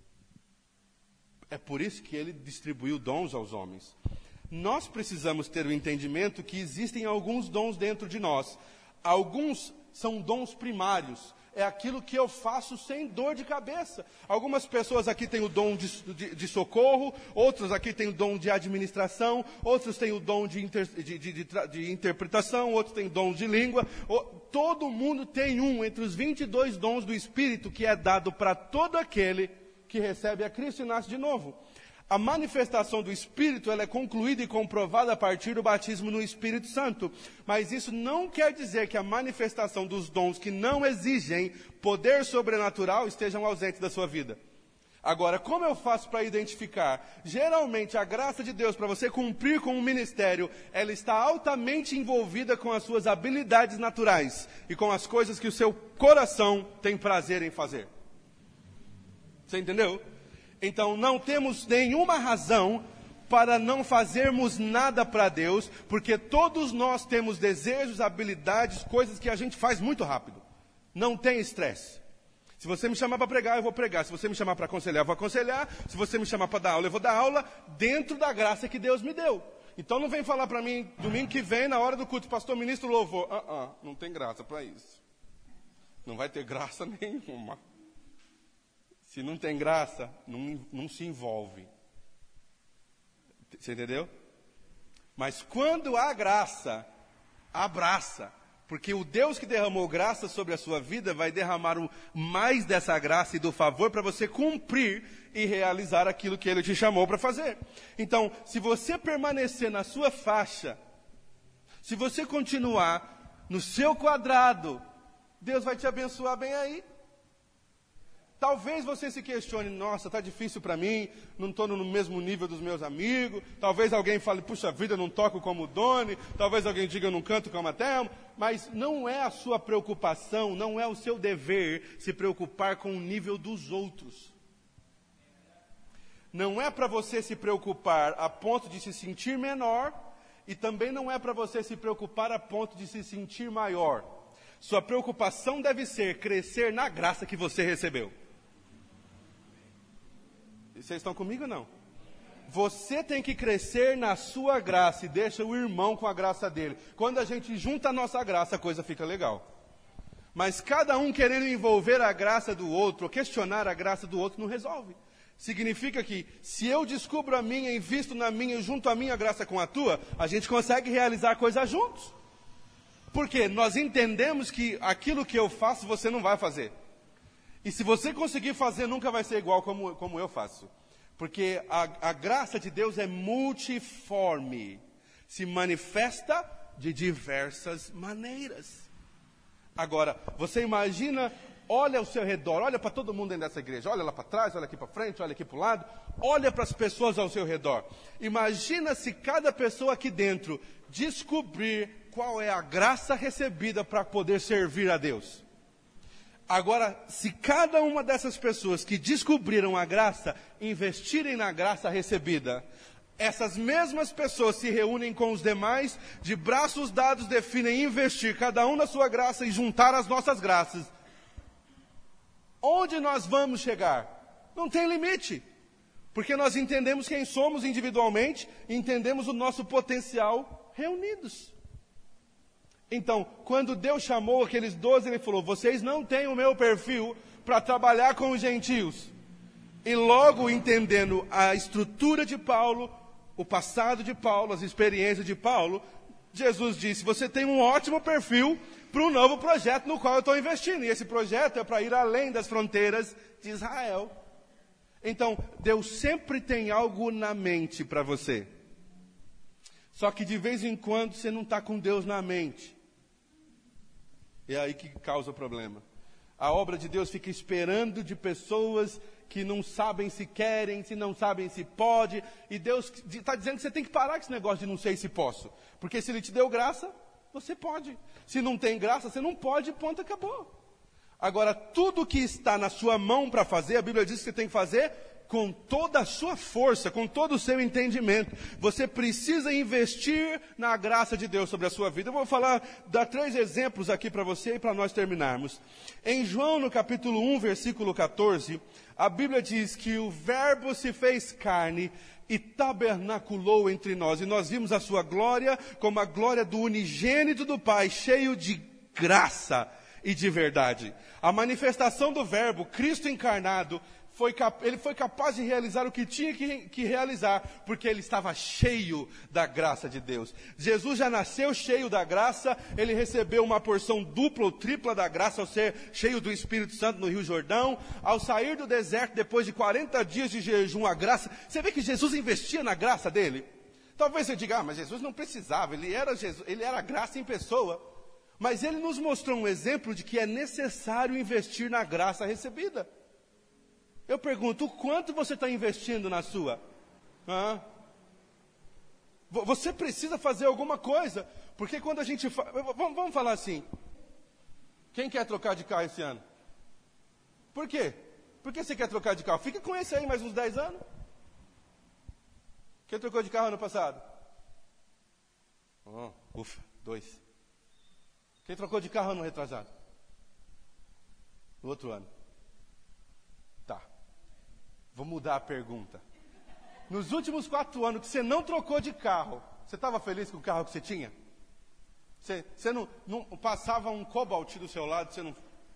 É por isso que ele distribuiu dons aos homens. Nós precisamos ter o entendimento que existem alguns dons dentro de nós. Alguns são dons primários. É aquilo que eu faço sem dor de cabeça. Algumas pessoas aqui têm o dom de, de, de socorro, outros aqui têm o dom de administração, outros têm o dom de, inter, de, de, de, de interpretação, outros têm o dom de língua. O, todo mundo tem um entre os vinte e dois dons do Espírito que é dado para todo aquele que recebe a Cristo e nasce de novo. A manifestação do Espírito ela é concluída e comprovada a partir do batismo no Espírito Santo. Mas isso não quer dizer que a manifestação dos dons que não exigem poder sobrenatural estejam ausentes da sua vida. Agora, como eu faço para identificar? Geralmente, a graça de Deus para você cumprir com o ministério, ela está altamente envolvida com as suas habilidades naturais e com as coisas que o seu coração tem prazer em fazer. Você entendeu? Então, não temos nenhuma razão para não fazermos nada para Deus, porque todos nós temos desejos, habilidades, coisas que a gente faz muito rápido. Não tem estresse. Se você me chamar para pregar, eu vou pregar. Se você me chamar para aconselhar, eu vou aconselhar. Se você me chamar para dar aula, eu vou dar aula, dentro da graça que Deus me deu. Então, não vem falar para mim, domingo que vem, na hora do culto, pastor, ministro, louvor. Ah, ah, não tem graça para isso. Não vai ter graça nenhuma. Se não tem graça, não, não se envolve. Você entendeu? Mas quando há graça, abraça. Porque o Deus que derramou graça sobre a sua vida vai derramar o mais dessa graça e do favor para você cumprir e realizar aquilo que Ele te chamou para fazer. Então, se você permanecer na sua faixa, se você continuar no seu quadrado, Deus vai te abençoar bem aí. Talvez você se questione, nossa, está difícil para mim, não estou no mesmo nível dos meus amigos. Talvez alguém fale, puxa vida, eu não toco como o Doni. Talvez alguém diga, eu não canto como a Thelma. Mas não é a sua preocupação, não é o seu dever se preocupar com o nível dos outros. Não é para você se preocupar a ponto de se sentir menor e também não é para você se preocupar a ponto de se sentir maior. Sua preocupação deve ser crescer na graça que você recebeu. Vocês estão comigo ou não? Você tem que crescer na sua graça e deixa o irmão com a graça dele. Quando a gente junta a nossa graça, a coisa fica legal. Mas cada um querendo envolver a graça do outro, ou questionar a graça do outro, não resolve. Significa que se eu descubro a minha, invisto na minha e junto a minha graça com a tua, a gente consegue realizar coisas juntos. Porque nós entendemos que aquilo que eu faço, você não vai fazer. E se você conseguir fazer, nunca vai ser igual como, como eu faço. Porque a, a graça de Deus é multiforme. Se manifesta de diversas maneiras. Agora, você imagina, olha ao seu redor, olha para todo mundo dentro dessa igreja, olha lá para trás, olha aqui para frente, olha aqui para o lado, olha para as pessoas ao seu redor. Imagina se cada pessoa aqui dentro descobrir qual é a graça recebida para poder servir a Deus. Agora, se cada uma dessas pessoas que descobriram a graça, investirem na graça recebida, essas mesmas pessoas se reúnem com os demais, de braços dados definem investir cada um na sua graça e juntar as nossas graças. Onde nós vamos chegar? Não tem limite. Porque nós entendemos quem somos individualmente, e entendemos o nosso potencial reunidos. Então, quando Deus chamou aqueles doze, Ele falou, vocês não têm o meu perfil para trabalhar com os gentios. E logo entendendo a estrutura de Paulo, o passado de Paulo, as experiências de Paulo, Jesus disse, você tem um ótimo perfil para um novo projeto no qual eu estou investindo. E esse projeto é para ir além das fronteiras de Israel. Então, Deus sempre tem algo na mente para você. Só que de vez em quando você não está com Deus na mente. É aí que causa o problema. A obra de Deus fica esperando de pessoas que não sabem se querem, se não sabem se pode. E Deus está dizendo que você tem que parar com esse negócio de não sei se posso. Porque se Ele te deu graça, você pode. Se não tem graça, você não pode, ponto, acabou. Agora, tudo que está na sua mão para fazer, a Bíblia diz que você tem que fazer com toda a sua força, com todo o seu entendimento. Você precisa investir na graça de Deus sobre a sua vida. Eu vou falar, dar três exemplos aqui para você e para nós terminarmos. Em João, no capítulo um, versículo catorze, a Bíblia diz que o Verbo se fez carne e tabernaculou entre nós. E nós vimos a sua glória como a glória do unigênito do Pai, cheio de graça e de verdade. A manifestação do Verbo, Cristo encarnado, Foi cap- ele foi capaz de realizar o que tinha que, que realizar, porque ele estava cheio da graça de Deus. Jesus já nasceu cheio da graça, ele recebeu uma porção dupla ou tripla da graça ao ser cheio do Espírito Santo no Rio Jordão. Ao sair do deserto, depois de quarenta dias de jejum, a graça, você vê que Jesus investia na graça dele? Talvez você diga, ah, mas Jesus não precisava, ele era, Jesus, ele era a graça em pessoa. Mas ele nos mostrou um exemplo de que é necessário investir na graça recebida. Eu pergunto, o quanto você está investindo na sua? Ah, você precisa fazer alguma coisa, porque quando a gente... Fa... Vamos, vamos falar assim, quem quer trocar de carro esse ano? Por quê? Por que você quer trocar de carro? Fica com esse aí mais uns dez anos. Quem trocou de carro ano passado? Oh, ufa, dois. Quem trocou de carro ano retrasado? No outro ano. Tá. Vou mudar a pergunta. Nos últimos quatro anos que você não trocou de carro, você estava feliz com o carro que você tinha? Você, você não, não passava um Cobalt do seu lado, você não...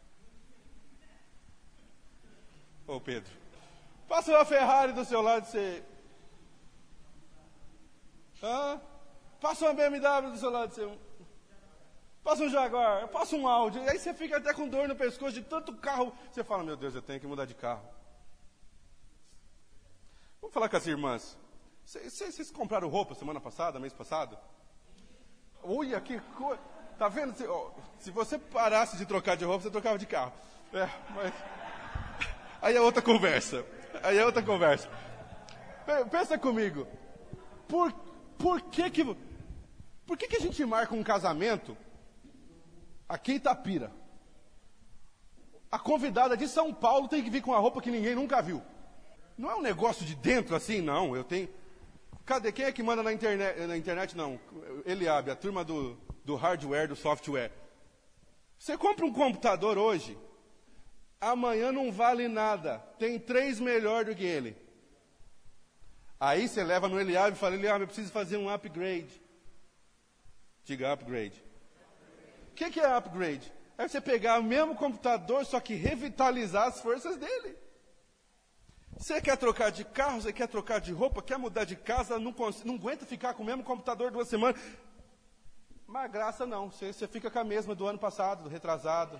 Ô Pedro, passa uma Ferrari do seu lado, você... Ah, passa uma B M W do seu lado, você... Passa um Jaguar, passa um Audi, aí você fica até com dor no pescoço de tanto carro. Você fala, meu Deus, eu tenho que mudar de carro. Vamos falar com as irmãs. Vocês compraram roupa semana passada, mês passado? Olha que coisa. Tá vendo? Se, ó, se você parasse de trocar de roupa, você trocava de carro. É, mas... Aí é outra conversa. Aí é outra conversa. Pensa comigo. Por, por que que... Por que que a gente marca um casamento aqui em Itapira? A convidada de São Paulo tem que vir com uma roupa que ninguém nunca viu. Não é um negócio de dentro assim, não. Eu tenho... Cadê? Quem é que manda na internet? Na internet, não. Eliabe, a turma do, do hardware, do software. Você compra um computador hoje, amanhã não vale nada. Tem três melhor do que ele. Aí você leva no Eliabe e fala, Eliabe, eu preciso fazer um upgrade. Diga upgrade. O que, que é upgrade? É você pegar o mesmo computador, só que revitalizar as forças dele. Você quer trocar de carro, você quer trocar de roupa, quer mudar de casa, não, não aguenta ficar com o mesmo computador duas semanas. Mas graça não, você, você fica com a mesma do ano passado, do retrasado.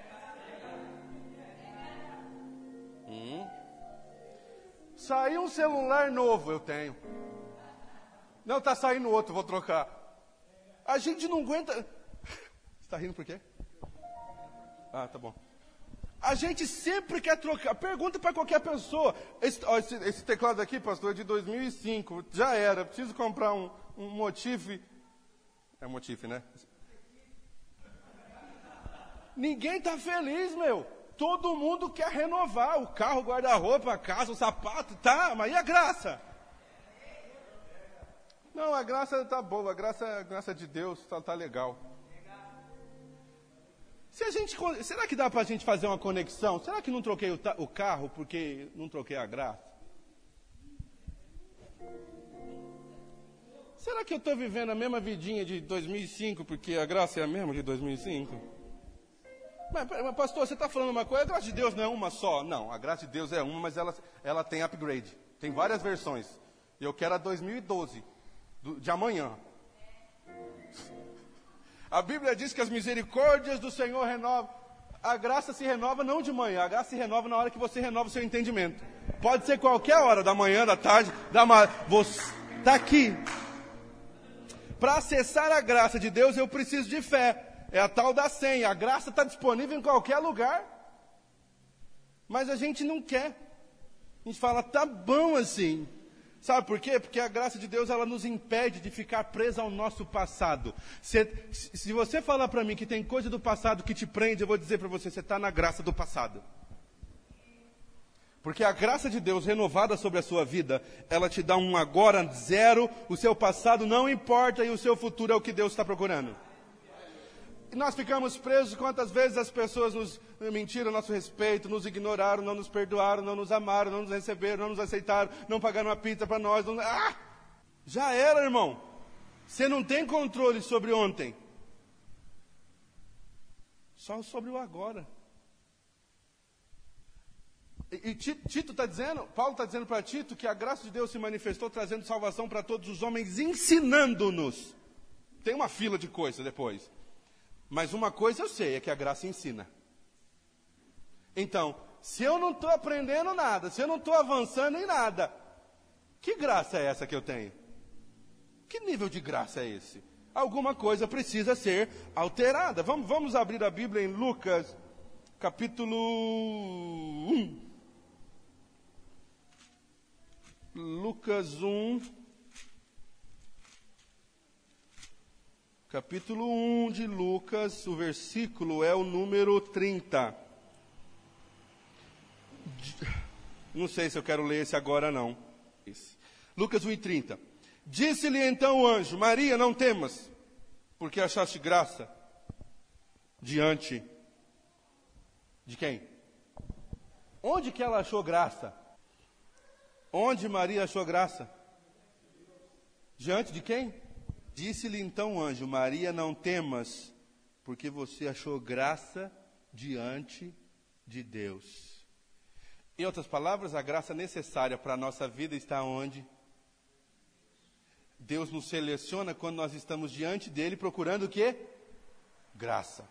Hum. Saiu um celular novo, eu tenho. Não, está saindo outro, vou trocar. A gente não aguenta... Você está rindo por quê? Ah, tá bom. A gente sempre quer trocar. Pergunta para qualquer pessoa. Esse, ó, esse, esse teclado aqui, pastor, é de dois mil e cinco. Já era. Preciso comprar um, um Motif. É Motif, né? Ninguém está feliz, meu. Todo mundo quer renovar. O carro, o guarda-roupa, a casa, o sapato. Tá, mas e a graça? Não, a graça está boa. A graça, a graça de Deus está tá legal. Se a gente, será que dá para a gente fazer uma conexão? Será que não troquei o, o carro porque não troquei a graça? Será que eu estou vivendo a mesma vidinha de dois mil e cinco porque a graça é a mesma de dois mil e cinco? Mas, mas pastor, você está falando uma coisa, a graça de Deus não é uma só. Não, a graça de Deus é uma, mas ela, ela tem upgrade. Tem várias versões. Eu quero a dois mil e doze, do, de amanhã. A Bíblia diz que as misericórdias do Senhor renovam. A graça se renova não de manhã, a graça se renova na hora que você renova o seu entendimento. Pode ser qualquer hora, da manhã, da tarde, da ma... Você está aqui. Para acessar a graça de Deus, eu preciso de fé. É a tal da senha. A graça está disponível em qualquer lugar. Mas a gente não quer. A gente fala, tá bom assim. Sabe por quê? Porque a graça de Deus, ela nos impede de ficar presa ao nosso passado. Se, se você falar para mim que tem coisa do passado que te prende, eu vou dizer para você, você está na graça do passado. Porque a graça de Deus renovada sobre a sua vida, ela te dá um agora zero, o seu passado não importa e o seu futuro é o que Deus está procurando. E nós ficamos presos quantas vezes as pessoas nos mentiram a nosso respeito, nos ignoraram, não nos perdoaram, não nos amaram, não nos receberam, não nos aceitaram, não pagaram uma pizza para nós. Não... Ah! Já era, irmão. Você não tem controle sobre ontem. Só sobre o agora. E, e Tito está dizendo, Paulo está dizendo para Tito que a graça de Deus se manifestou trazendo salvação para todos os homens, ensinando-nos. Tem uma fila de coisas depois. Mas uma coisa eu sei, é que a graça ensina. Então, se eu não estou aprendendo nada, se eu não estou avançando em nada, que graça é essa que eu tenho? Que nível de graça é esse? Alguma coisa precisa ser alterada. Vamos, vamos abrir a Bíblia em Lucas, capítulo um. Lucas um. Capítulo um de Lucas, o versículo é o número trinta. Não sei se eu quero ler esse agora não. Esse. Lucas um e trinta. Disse-lhe então o anjo, Maria, não temas, porque achaste graça diante de quem? Onde que ela achou graça? Onde Maria achou graça? Diante de quem? Disse-lhe então o anjo, Maria, não temas, porque você achou graça diante de Deus. Em outras palavras, a graça necessária para a nossa vida está onde? Deus nos seleciona quando nós estamos diante dele, procurando o quê? Graça.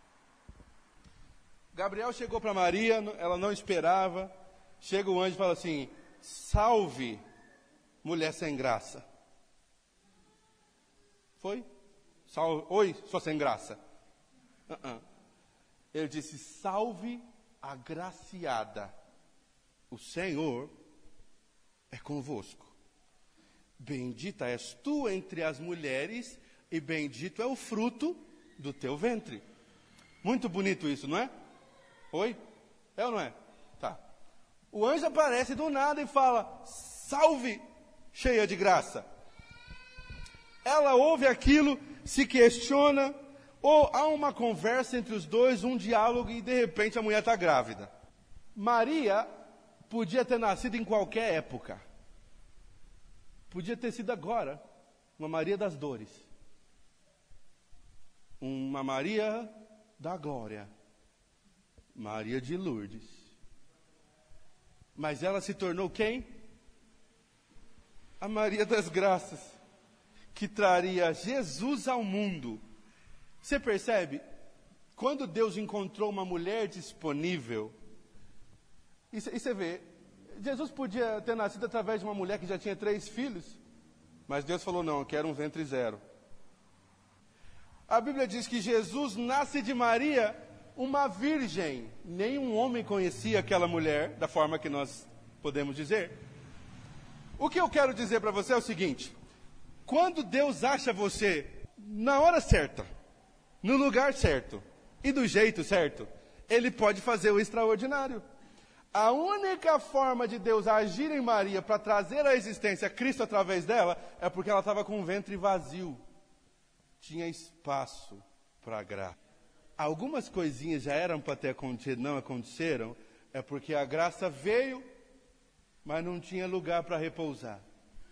Gabriel chegou para Maria, ela não esperava. Chega o anjo e fala assim, salve, mulher sem graça. Foi? Salve. Oi, sou sem graça. Uh-uh. Ele disse, salve agraciada. O Senhor é convosco. Bendita és tu entre as mulheres e bendito é o fruto do teu ventre. Muito bonito isso, não é? Oi? É ou não é? Tá. O anjo aparece do nada e fala, salve, cheia de graça. Ela ouve aquilo, se questiona, ou há uma conversa entre os dois, um diálogo, e de repente a mulher está grávida. Maria podia ter nascido em qualquer época. Podia ter sido agora, uma Maria das dores. Uma Maria da glória. Maria de Lourdes. Mas ela se tornou quem? A Maria das graças, que traria Jesus ao mundo. Você percebe? Quando Deus encontrou uma mulher disponível, e você vê, Jesus podia ter nascido através de uma mulher que já tinha três filhos, mas Deus falou, não, eu quero um ventre zero. A Bíblia diz que Jesus nasce de Maria uma virgem. Nenhum homem conhecia aquela mulher, da forma que nós podemos dizer. O que eu quero dizer para você é o seguinte: quando Deus acha você na hora certa, no lugar certo e do jeito certo, Ele pode fazer o extraordinário. A única forma de Deus agir em Maria para trazer à existência Cristo através dela é porque ela estava com o ventre vazio. Tinha espaço para a graça. Algumas coisinhas já eram para ter acontecido, não aconteceram, é porque a graça veio, mas não tinha lugar para repousar.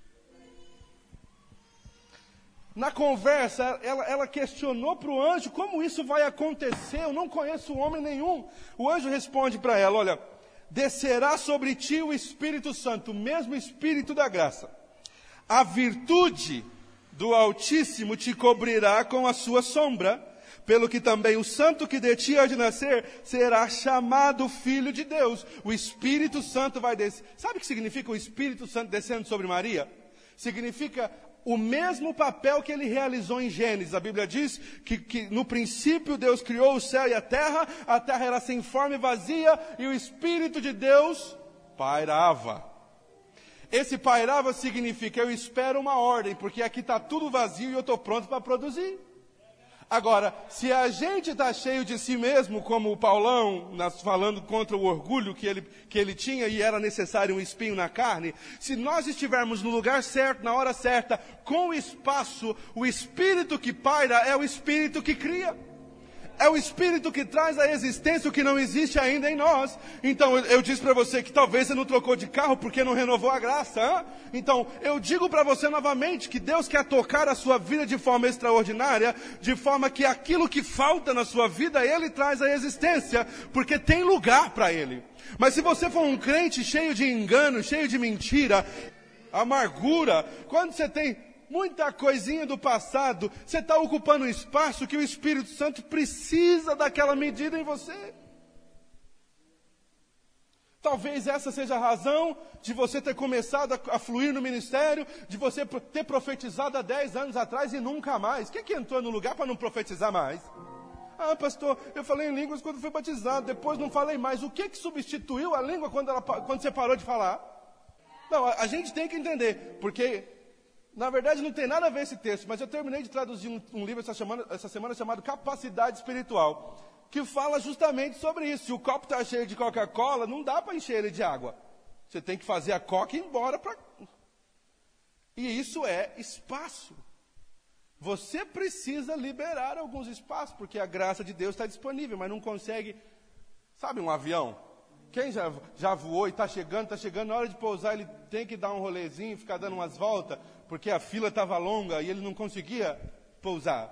Na conversa, ela, ela questionou para o anjo como isso vai acontecer. Eu não conheço homem nenhum. O anjo responde para ela: olha, descerá sobre ti o Espírito Santo, o mesmo Espírito da graça. A virtude do Altíssimo te cobrirá com a sua sombra, pelo que também o santo que de ti há de nascer será chamado Filho de Deus. O Espírito Santo vai descer. Sabe o que significa o Espírito Santo descendo sobre Maria? Significa o mesmo papel que ele realizou em Gênesis. A Bíblia diz que, que no princípio Deus criou o céu e a terra, a terra era sem forma e vazia, e o Espírito de Deus pairava. Esse pairava significa: eu espero uma ordem, porque aqui está tudo vazio e eu estou pronto para produzir. Agora, se a gente está cheio de si mesmo, como o Paulão, nas, falando contra o orgulho que ele, que ele tinha e era necessário um espinho na carne, se nós estivermos no lugar certo, na hora certa, com o espaço, o Espírito que paira é o Espírito que cria. É o Espírito que traz à existência o que não existe ainda em nós. Então, eu, eu disse para você que talvez você não trocou de carro porque não renovou a graça. Hein? Então, eu digo para você novamente que Deus quer tocar a sua vida de forma extraordinária, de forma que aquilo que falta na sua vida, Ele traz à existência, porque tem lugar para Ele. Mas se você for um crente cheio de engano, cheio de mentira, amargura, quando você tem muita coisinha do passado, você está ocupando um espaço que o Espírito Santo precisa daquela medida em você. Talvez essa seja a razão de você ter começado a, a fluir no ministério, de você ter profetizado há dez anos atrás e nunca mais. Quem que entrou no lugar para não profetizar mais? Ah, pastor, eu falei em línguas quando fui batizado, depois não falei mais. O que que substituiu a língua quando, ela, quando você parou de falar? Não, a, a gente tem que entender, porque na verdade não tem nada a ver esse texto, mas eu terminei de traduzir um, um livro essa semana, essa semana chamado Capacidade Espiritual, que fala justamente sobre isso. Se o copo está cheio de Coca-Cola, não dá para encher ele de água. Você tem que fazer a Coca ir embora. Pra... E isso é espaço. Você precisa liberar alguns espaços, porque a graça de Deus está disponível, mas não consegue. Sabe um avião? Quem já, já voou e está chegando, está chegando, na hora de pousar ele tem que dar um rolezinho, ficar dando umas voltas, porque a fila estava longa e ele não conseguia pousar.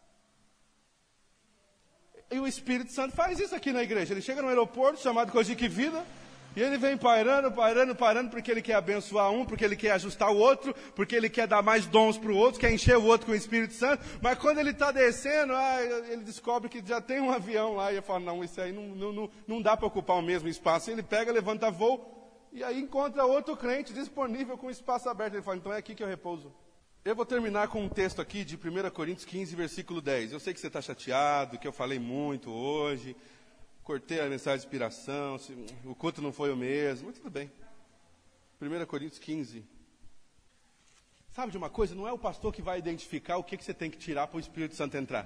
E o Espírito Santo faz isso aqui na igreja. Ele chega no aeroporto, chamado Cojique Vida, e ele vem pairando, pairando, pairando, porque ele quer abençoar um, porque ele quer ajustar o outro, porque ele quer dar mais dons para o outro, quer encher o outro com o Espírito Santo. Mas quando ele está descendo, ah, ele descobre que já tem um avião lá, e ele fala: não, isso aí não, não, não, não dá para ocupar o mesmo espaço. Ele pega, levanta voo, e aí encontra outro crente disponível com o espaço aberto. Ele fala: então é aqui que eu repouso. Eu vou terminar com um texto aqui de primeira Coríntios quinze, versículo dez. Eu sei que você está chateado, que eu falei muito hoje, cortei a mensagem de inspiração, o culto não foi o mesmo, mas tudo bem. primeira Coríntios quinze. Sabe de uma coisa? Não é o pastor que vai identificar o que, que você tem que tirar para o Espírito Santo entrar.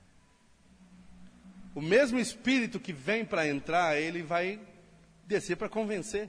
O mesmo Espírito que vem para entrar, ele vai descer para convencer.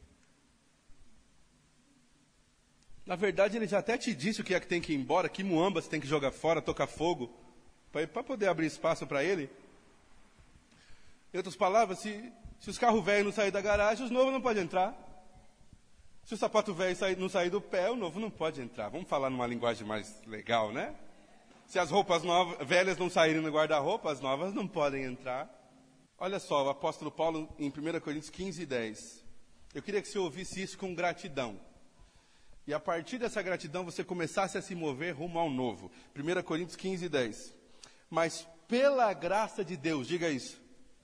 Na verdade, ele já até te disse o que é que tem que ir embora, que muamba você tem que jogar fora, tocar fogo, para poder abrir espaço para ele. Em outras palavras, se, se os carros velhos não saírem da garagem, os novos não podem entrar. Se o sapato velho sair, não sair do pé, o novo não pode entrar. Vamos falar numa linguagem mais legal, né? Se as roupas novas, velhas não saírem no guarda-roupa, as novas não podem entrar. Olha só, o apóstolo Paulo em primeira Coríntios quinze, dez. Eu queria que você ouvisse isso com gratidão. E a partir dessa gratidão você começasse a se mover rumo ao novo. primeira Coríntios quinze, dez. Mas pela graça de Deus, diga isso.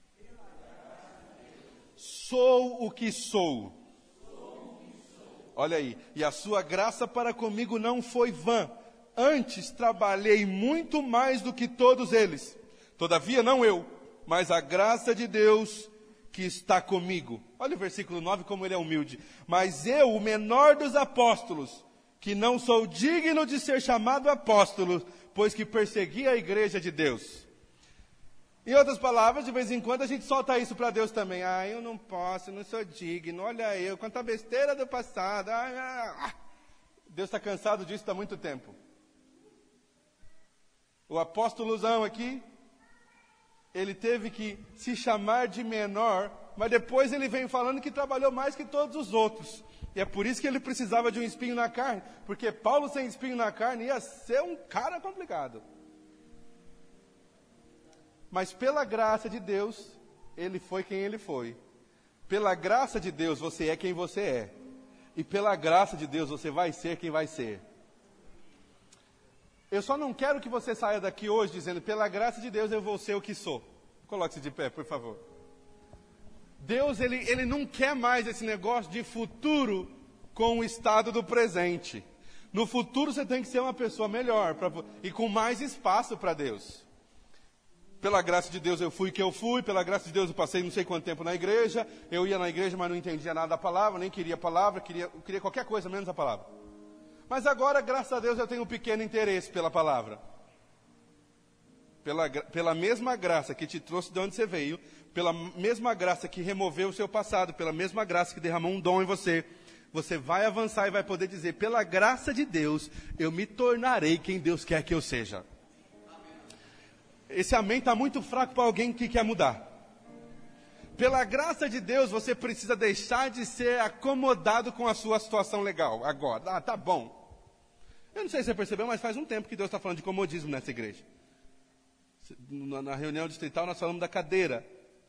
Sou o que sou. Olha aí. E a sua graça para comigo não foi vã. Antes trabalhei muito mais do que todos eles. Todavia não eu, mas a graça de Deus que está comigo. Olha o versículo nove, como ele é humilde. Mas eu, o menor dos apóstolos, que não sou digno de ser chamado apóstolo, pois que persegui a igreja de Deus. Em outras palavras, de vez em quando a gente solta isso para Deus também. Ah, eu não posso, eu não sou digno, olha eu, quanta besteira do passado. Ah, ah, ah. Deus está cansado disso há muito tempo. O apóstolozão aqui, ele teve que se chamar de menor, mas depois ele vem falando que trabalhou mais que todos os outros. E é por isso que ele precisava de um espinho na carne, porque Paulo sem espinho na carne ia ser um cara complicado. Mas pela graça de Deus, ele foi quem ele foi. Pela graça de Deus, você é quem você é. E pela graça de Deus, você vai ser quem vai ser. Eu só não quero que você saia daqui hoje dizendo, pela graça de Deus eu vou ser o que sou. Coloque-se de pé, por favor. Deus, ele, ele não quer mais esse negócio de futuro com o estado do presente. No futuro você tem que ser uma pessoa melhor pra, e com mais espaço para Deus. Pela graça de Deus eu fui que eu fui, pela graça de Deus eu passei não sei quanto tempo na igreja, eu ia na igreja, mas não entendia nada da palavra, nem queria a palavra, queria, queria qualquer coisa menos a palavra. Mas agora, graças a Deus, eu tenho um pequeno interesse pela palavra. Pela, pela mesma graça que te trouxe de onde você veio, pela mesma graça que removeu o seu passado, pela mesma graça que derramou um dom em você, você vai avançar e vai poder dizer, pela graça de Deus, eu me tornarei quem Deus quer que eu seja. Esse amém está muito fraco para alguém que quer mudar. Pela graça de Deus, você precisa deixar de ser acomodado com a sua situação legal. Agora, ah, tá bom. Eu não sei se você percebeu, mas faz um tempo que Deus está falando de comodismo nessa igreja. Na, na reunião distrital nós falamos da cadeira.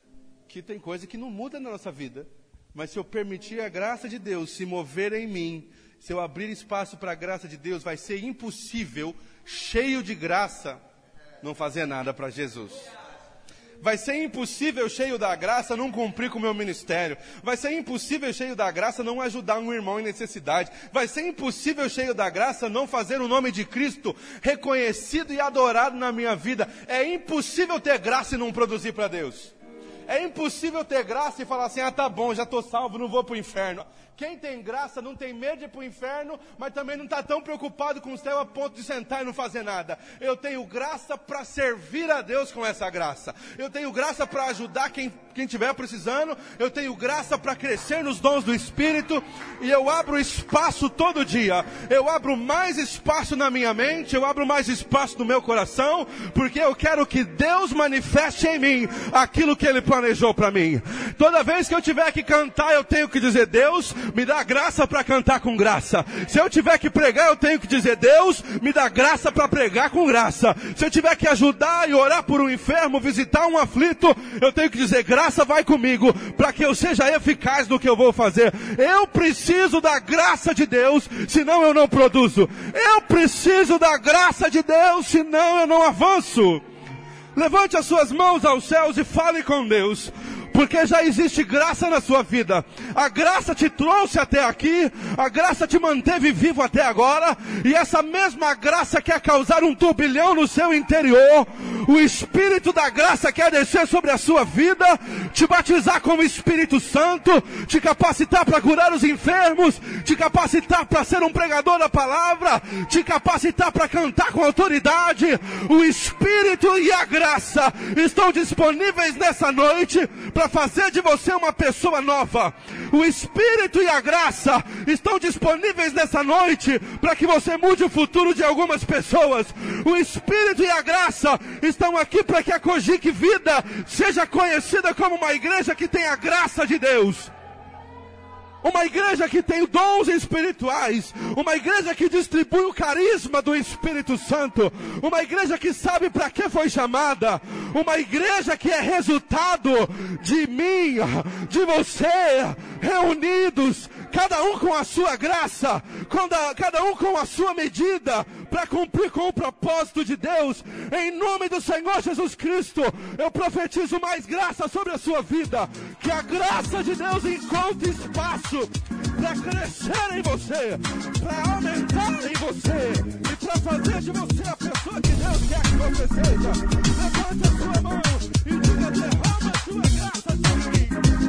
Que tem coisa que não muda na nossa vida. Mas se eu permitir a graça de Deus se mover em mim, se eu abrir espaço para a graça de Deus, vai ser impossível, cheio de graça, não fazer nada para Jesus. Vai ser impossível, cheio da graça, não cumprir com o meu ministério. Vai ser impossível, cheio da graça, não ajudar um irmão em necessidade. Vai ser impossível, cheio da graça, não fazer o nome de Cristo reconhecido e adorado na minha vida. É impossível ter graça e não produzir para Deus. É impossível ter graça e falar assim, ah, tá bom, já estou salvo, não vou para o inferno. Quem tem graça não tem medo de ir para o inferno, mas também não está tão preocupado com o céu a ponto de sentar e não fazer nada. Eu tenho graça para servir a Deus com essa graça. Eu tenho graça para ajudar quem quem estiver precisando. Eu tenho graça para crescer nos dons do Espírito. E eu abro espaço todo dia. Eu abro mais espaço na minha mente, eu abro mais espaço no meu coração, porque eu quero que Deus manifeste em mim aquilo que Ele planejou para mim. Toda vez que eu tiver que cantar, eu tenho que dizer, Deus, me dá graça para cantar com graça. Se eu tiver que pregar, eu tenho que dizer, Deus, me dá graça para pregar com graça. Se eu tiver que ajudar e orar por um enfermo, visitar um aflito, eu tenho que dizer, graça vai comigo, para que eu seja eficaz no que eu vou fazer. Eu preciso da graça de Deus, senão eu não produzo. Eu preciso da graça de Deus, senão eu não avanço. Levante as suas mãos aos céus e fale com Deus. Porque já existe graça na sua vida. A graça te trouxe até aqui. A graça te manteve vivo até agora. E essa mesma graça quer causar um turbilhão no seu interior. O Espírito da graça quer descer sobre a sua vida, te batizar com o Espírito Santo, te capacitar para curar os enfermos, te capacitar para ser um pregador da palavra, te capacitar para cantar com autoridade. O Espírito e a graça estão disponíveis nessa noite para fazer de você uma pessoa nova. O Espírito e a graça estão disponíveis nessa noite para que você mude o futuro de algumas pessoas. O Espírito e a graça estão aqui para que a Cogic Vida seja conhecida como uma igreja que tem a graça de Deus. Uma igreja que tem dons espirituais. Uma igreja que distribui o carisma do Espírito Santo. Uma igreja que sabe para que foi chamada. Uma igreja que é resultado de mim, de você, reunidos, cada um com a sua graça, cada um com a sua medida, para cumprir com o propósito de Deus. Em nome do Senhor Jesus Cristo, eu profetizo mais graça sobre a sua vida. Que a graça de Deus encontre espaço para crescer em você, para aumentar em você e para fazer de você a pessoa que Deus quer que você seja. Levante a sua mão e diga: derrama a sua graça sobre mim.